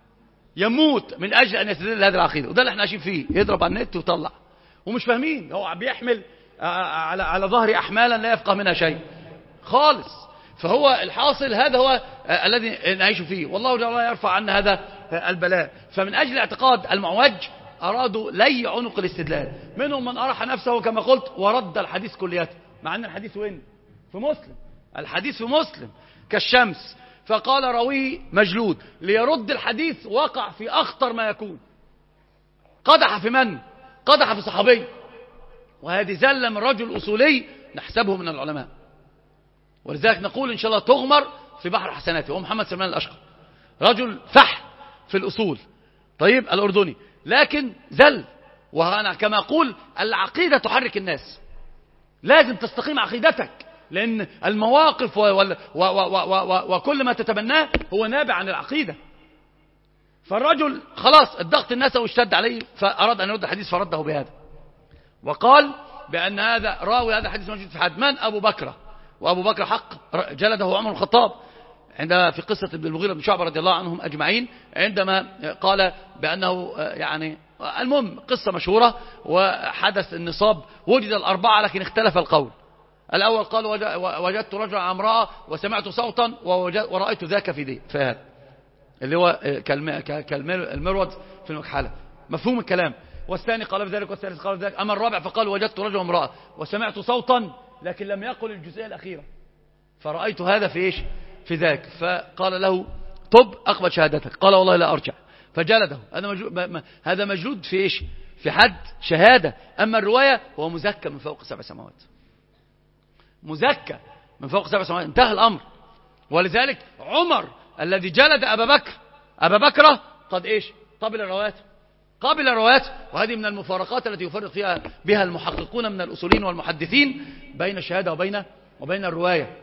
يموت من أجل أن يستدل هذه العقيدة. وده اللي احنا عايشين فيه. يضرب على النت ويطلع ومش فاهمين. هو بيحمل على ظهر أحمالا لا يفقه منها شيء خالص. فهو الحاصل هذا هو الذي نعيش فيه. والله جل وعلا يرفع عنا هذا البلاء. فمن أجل اعتقاد المعوج أرادوا لي عنق الاستدلال. منهم من أرح نفسه كما قلت ورد الحديث كلياته مع أن الحديث وين؟ في مسلم. الحديث في مسلم كالشمس. فقال راويه مجلود ليرد الحديث وقع في أخطر ما يكون. قدح في من؟ قدح في صحابي. وهذه زلة من رجل أصولي نحسبه من العلماء ولذلك نقول إن شاء الله تغمر في بحر حسناته. هو محمد سلمان الأشقر رجل فحل في الأصول طيب الأردني لكن زل. وأنا كما أقول العقيدة تحرك الناس. لازم تستقيم عقيدتك لأن المواقف وكل ما تتبناه هو نابع عن العقيدة. فالرجل خلاص الضغط النسوي اشتد عليه فأراد أن يرد الحديث فرده بهذا وقال بأن هذا راوي هذا الحديث موجود في حد من أبو بكر. وأبو بكر حق جلده عمر الخطاب عندما في قصة ابن المغيرة بن شعبة رضي الله عنهم أجمعين عندما قال بأنه يعني المهم قصة مشهورة وحدث النصاب وجد الأربعة لكن اختلف القول. الأول قال وجدت رجلا على امرأة وسمعت صوتا ورأيت ذاك في دي فهذا اللي هو كالمرود في المكحلة مفهوم الكلام. والثاني قال بذلك والثالث قال بذلك. أما الرابع فقال وجدت رجلا وامرأة وسمعت صوتا لكن لم يقل الجزئية الأخيرة فرأيت هذا في إيش في ذاك. فقال له طب أقبل شهادتك. قال والله لا أرجع فجلده. هذا مجلود في إيش في حد شهادة. أما الرواية هو مزكى من فوق 7 سماوات. مزكى من فوق 7 سماوات انتهى الأمر. ولذلك عمر الذي جلد أبا بكر قد إيش قبل الروايات. وهذه من المفارقات التي يفرق فيها بها المحققون من الأصولين والمحدثين بين الشهادة وبين الرواية.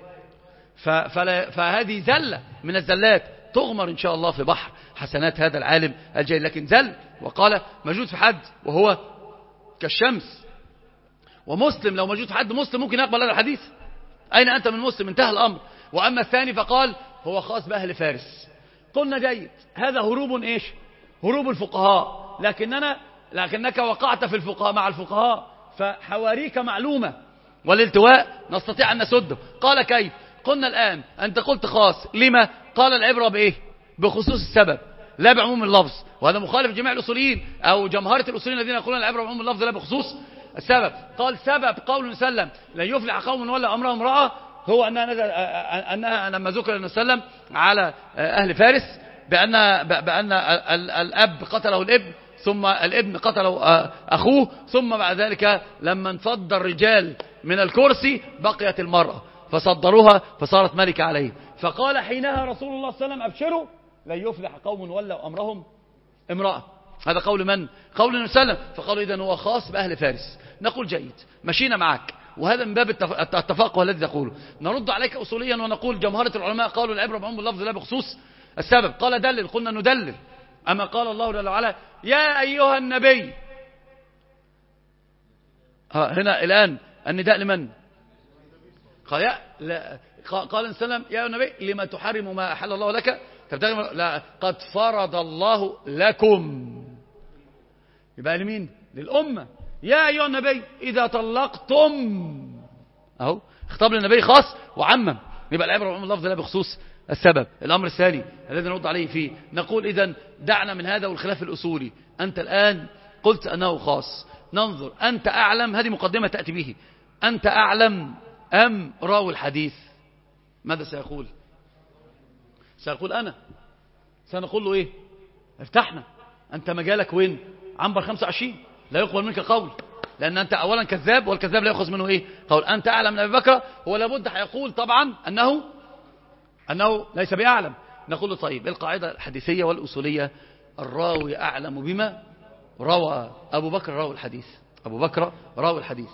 فهذه زلة من الزلات تغمر إن شاء الله في بحر حسنات هذا العالم الجليل. لكن زل وقال موجود في حد وهو كالشمس. ومسلم لو موجود في حد مسلم ممكن يقبل هذا الحديث. أين أنت من مسلم؟ انتهى الأمر. وأما الثاني فقال هو خاص بأهل فارس. قلنا جيد هذا هروب إيش هروب الفقهاء. لكنك وقعت في الفقهاء مع الفقهاء فحواريك معلومة والالتواء نستطيع أن نسده. قال كيف؟ قلنا الآن أنت قلت خاص لما؟ قال العبرة بإيه بخصوص السبب لا بعموم اللفظ. وهذا مخالف جميع الأصوليين أو جمهرة الأصوليين الذين يقولون العبرة بعموم اللفظ لا بخصوص السبب. قال سبب قول سلم لن يفلح قوم ولا أمرهم امرأة هو أنها لما ذكر النبي صلى الله عليه وسلم على أهل فارس بأن الأب قتله الابن ثم الابن قتله أخوه ثم بعد ذلك لما انفض الرجال من الكرسي بقيت المرأة فصدروها فصارت ملكة عليه. فقال حينها رسول الله صلى الله عليه وسلم أبشروا لن يفلح قوم ولوا أمرهم امرأة. هذا قول من؟ قول النبي صلى الله عليه وسلم. فقالوا إذن هو خاص بأهل فارس. نقول جيد، مشينا معك، وهذا من باب التفاقه الذي تقوله. نرد عليك أصوليا ونقول جمهرة العلماء قالوا العبرة بعموم اللفظ لا بخصوص السبب. قال دلل، قلنا ندلل. أما قال الله جل وعلا يا أيها النبي، هنا الآن النداء لمن؟ قال السلام يا النبي لما تحرم ما أحل الله لك تبتغي، لا قد فرض الله لكم، يبقى لمين؟ للأمة. يا أيها النبي إذا طلقتم، أهو خطاب للنبي خاص وعمم، يبقى العبرة بعموم اللفظ لا بخصوص السبب. الأمر الثاني الذي نرد عليه فيه، نقول إذن دعنا من هذا والخلاف الأصولي. أنت الآن قلت أنه خاص، ننظر أنت أعلم، هذه مقدمة تأتي به، أنت أعلم أم راوي الحديث؟ ماذا سيقول؟ سيقول أنا. سنقول له إيه؟ افتحنا، أنت مجالك وين؟ عنبر 25 لا يقبل منك قول، لأن أنت أولا كذاب، والكذاب لا يأخذ منه إيه؟ قول. أنت أعلم من أبي بكر، هو لابد هيقول طبعا أنه ليس بأعلم. نقول له طيب القاعدة الحديثية والأصولية الراوي أعلم بما روى. أبو بكر راوي الحديث، أبو بكر راوي الحديث.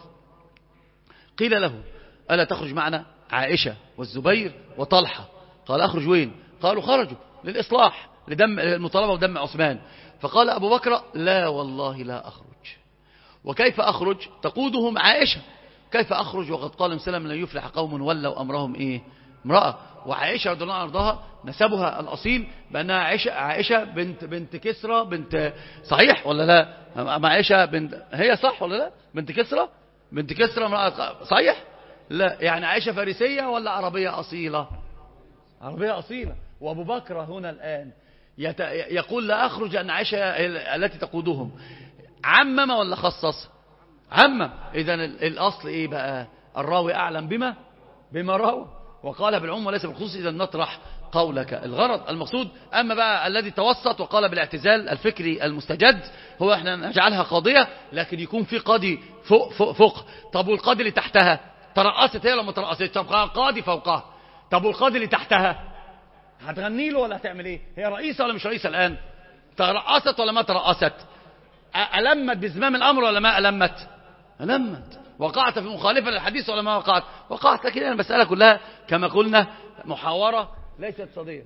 قيل له ألا تخرج معنا عائشة والزبير وطلحة؟ قال أخرج وين؟ قالوا خرجوا للإصلاح، لدم المطالبة ودم عثمان. فقال أبو بكر لا والله لا أخرج. وكيف أخرج؟ تقودهم عائشة. كيف أخرج وقد قال مسلم لن يفلح قوم ولوا أمرهم إيه؟ امرأة. وعائشة رضي الله عنها وارضاها نسبها الأصيل بأنها عائشة بنت كسرى، بنت صحيح ولا لا؟ عائشة بنت، هي صح ولا لا؟ بنت كسرى امرأة صحيح؟ لا، يعني عائشة فارسية ولا عربية أصيلة؟ عربية أصيلة. وأبو بكر هنا الآن يقول لا أخرج أن عائشة التي تقودهم. عمم ولا خصص؟ عمم. إذن الأصل إيه بقى؟ الراوي أعلم بما روى، وقال بالعموم وليس بالخصوص. إذا نطرح قولك الغرض المقصود. أما بقى الذي توسط وقال بالاعتزال الفكري المستجد، هو احنا نجعلها قاضية لكن يكون في قاضي فوق. طب والقاضي اللي تحتها ترأست هي ولا ما ترأستش؟ طب قاضي فوقها. طب والقاضي اللي تحتها هتغني له ولا هتعمل ايه؟ هي رئيسة ولا مش رئيسة الآن؟ ترأست ولا ما ترأست؟ ألمت بزمام الأمر ولا ما ألمت؟ ألمت. وقعت في مخالفة للحديث ولا ما وقعت. لكن المسألة كلها كما قلنا محاورة ليست صدية.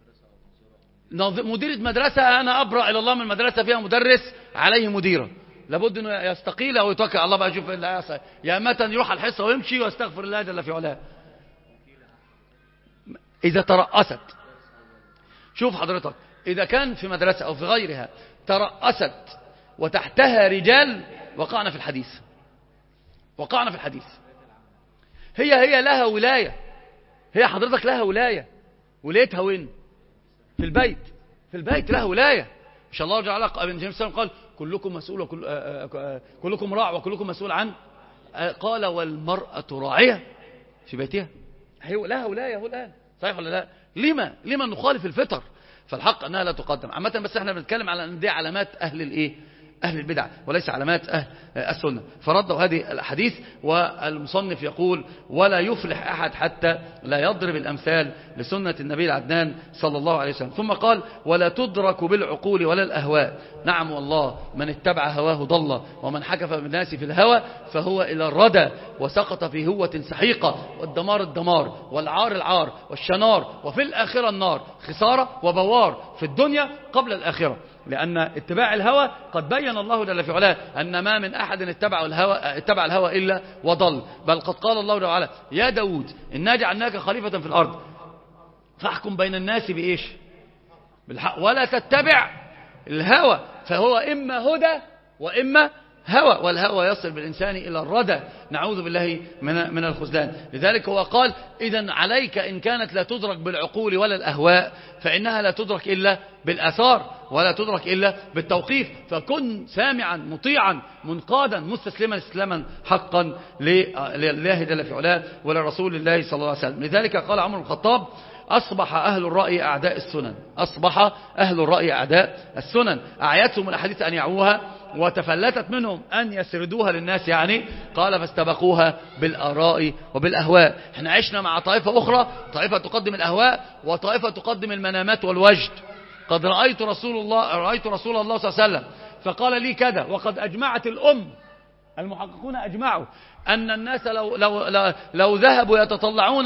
مديرة مدرسة، أنا أبرأ إلى الله من مدرسة فيها مدرس عليه مديرة، لابد أنه يستقيل أو يتوكل على الله بقى، يشوف اللي هيحصل، يا متى يروح الحصة ويمشي ويستغفر الله جل في علاه. إذا ترأست، شوف حضرتك، إذا كان في مدرسة أو في غيرها ترأست وتحتها رجال وقعنا في الحديث. هي لها ولاية، هي حضرتك لها ولاية. ولايتها وين؟ في البيت لها ولاية. إن شاء الله جعل ابن جيمس قال كلكم مسؤول كلكم راع وكلكم مسؤول عن، قال والمرأة راعية في بيتها. هي لها ولاية هو الآن، صحيح ولا لا؟ لما نخالف الفطر؟ فالحق أنها لا تقدم عامة، بس احنا بنتكلم على أن دي علامات أهل البدع وليس علامات أهل السنة. فردوا هذه الحديث. والمصنف يقول ولا يفلح أحد حتى لا يضرب الأمثال لسنة النبي العدنان صلى الله عليه وسلم. ثم قال ولا تدرك بالعقول ولا الأهواء. نعم والله، من اتبع هواه ضل، ومن حكف بالناس في الهوى فهو إلى الردى وسقط في هوة سحيقة. والدمار الدمار، والعار العار، والشنار، وفي الآخرة النار. خسارة وبوار في الدنيا قبل الآخرة. لأن اتباع الهوى قد بين الله جل في علاه أن ما من أحد اتبع الهوى إلا وضل. بل قد قال الله جل وعلا يا داود إنا جعلناك خليفة في الأرض فاحكم بين الناس بإيش؟ بالحق، ولا تتبع الهوى فهو إما هدى وإما هوى، والهوى يصل بالإنسان إلى الردى. نعوذ بالله من الخذلان. لذلك هو قال إذن عليك إن كانت لا تدرك بالعقول ولا الأهواء فإنها لا تدرك إلا بالآثار ولا تدرك إلا بالتوقيف. فكن سامعا مطيعا منقادا مستسلما استسلاما حقا لله جل في علاه ولرسول الله صلى الله عليه وسلم. لذلك قال عمر بن الخطاب أصبح أهل الرأي أعداء السنن. أصبح أهل الرأي أعداء السنن. أعيتهم الأحاديث أن يعوها وتفلتت منهم أن يسردوها للناس، يعني قال فاستبقوها بالآراء وبالأهواء. احنا عشنا مع طائفة أخرى، طائفة تقدم الأهواء وطائفة تقدم المنامات والوجد. قد رأيت رسول الله صلى الله عليه وسلم فقال لي كذا، وقد أجمعت المحققون أجمعوا أن الناس لو ذهبوا يتطلعون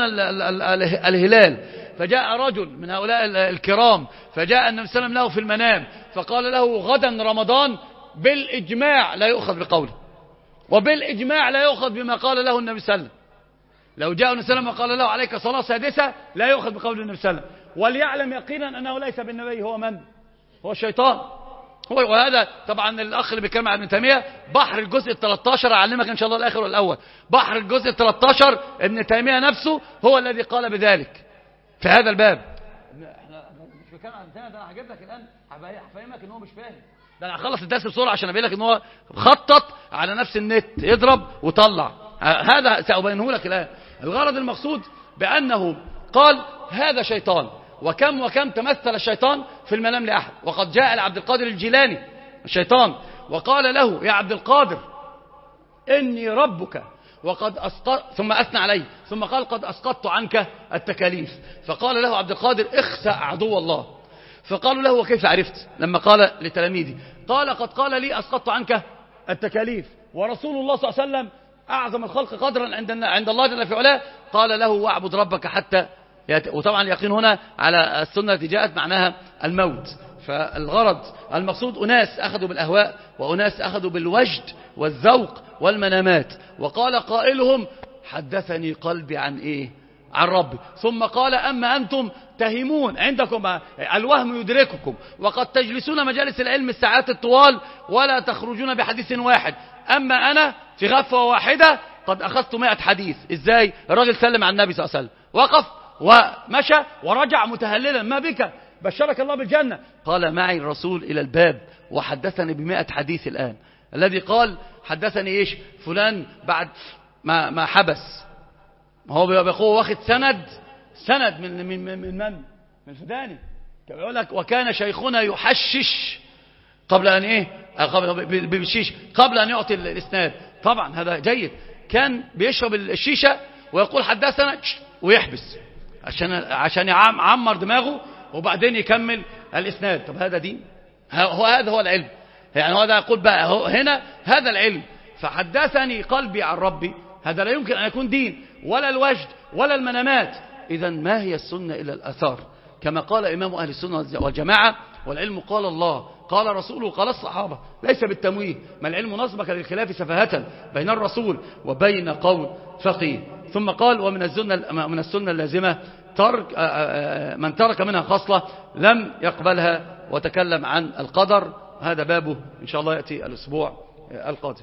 الهلال، فجاء رجل من هؤلاء الكرام فجاء النبي صلى الله عليه وسلم له في المنام فقال له غدا رمضان، بالإجماع لا يؤخذ بقوله، وبالإجماع لا يؤخذ بما قال له النبي صلى الله عليه وسلم. لو جاء النبي صلى الله عليه وسلم وقال له عليك صلاة سادسة لا يؤخذ بقول النبي صلى الله عليه وسلم. وليعلم يقينا أنه ليس بالنبي، هو من؟ هو الشيطان. وهذا طبعا الأخ اللي بيتكلم عن ابن تيمية بحر الجزء 13 أعلمك إن شاء الله الآخر والأول. بحر الجزء 13 ابن تيمية نفسه هو الذي قال بذلك في هذا الباب. احنا مش بتكلم عن ده، انا هجيب لك الآن هفهمك ان هو مش فاهم. ده انا هخلص الدرس بسرعة عشان ابين لك ان هو خطط على نفس النت يضرب وطلع. هذا سأبينه لك الآن. الغرض المقصود بأنه قال هذا شيطان، وكم تمثل الشيطان في المنام لأحد. وقد جاء لعبد القادر الجيلاني الشيطان وقال له يا عبد القادر إني ربك وقد أسقط، ثم أثنى عليه، ثم قال قد أسقطت عنك التكاليف. فقال له عبد القادر اخسأ عدو الله. فقالوا له وكيف عرفت؟ لما قال لتلاميذه قال قد قال لي أسقطت عنك التكاليف، ورسول الله صلى الله عليه وسلم أعظم الخلق قدرا عند الله جل في علاه قال له واعبد ربك حتى وطبعا اليقين هنا على السنة التي جاءت معناها الموت. فالغرض المقصود أناس أخذوا بالأهواء، وأناس أخذوا بالوجد والذوق والمنامات. وقال قائلهم حدثني قلبي عن إيه؟ عن ربي. ثم قال أما أنتم تهمون، عندكم الوهم يدرككم، وقد تجلسون مجالس العلم الساعات الطوال ولا تخرجون بحديث واحد، أما أنا في غفوة واحدة قد أخذت 100 حديث. إزاي؟ الراجل سلم على النبي صلى الله عليه وسلم، وقف ومشى ورجع متهللا، ما بك؟ بشرك الله بالجنة. قال معي الرسول إلى الباب وحدثني ب100 حديث. الآن الذي قال حدثني إيش؟ فلان بعد ما حبس، ما هو بيقول واخد سند من الفداني. يقول لك وكان شيخنا يحشش قبل أن إيه؟ قبل أن يعطي الإسناد. طبعا هذا جيد. كان بيشرب الشيشة ويقول حدثنا ويحبس عشان يعمر دماغه وبعدين يكمل الإسناد. طب هذا دين؟ هذا هو العلم. يعني هذا يقول بقى هنا هذا العلم. فحدثني قلبي عن ربي، هذا لا يمكن أن يكون دين، ولا الوجد ولا المنامات. إذا ما هي السنة إلا الأثار؟ كما قال إمام أهل السنة والجماعة والعلم قال الله قال رسوله قال الصحابة، ليس بالتمويه. ما العلم نصبك للخلاف سفاهة بين الرسول وبين قول فقيه. ثم قال ومن السنة اللازمة من ترك منها خصلة لم يقبلها، وتكلم عن القدر. هذا بابه إن شاء الله يأتي الأسبوع القادم.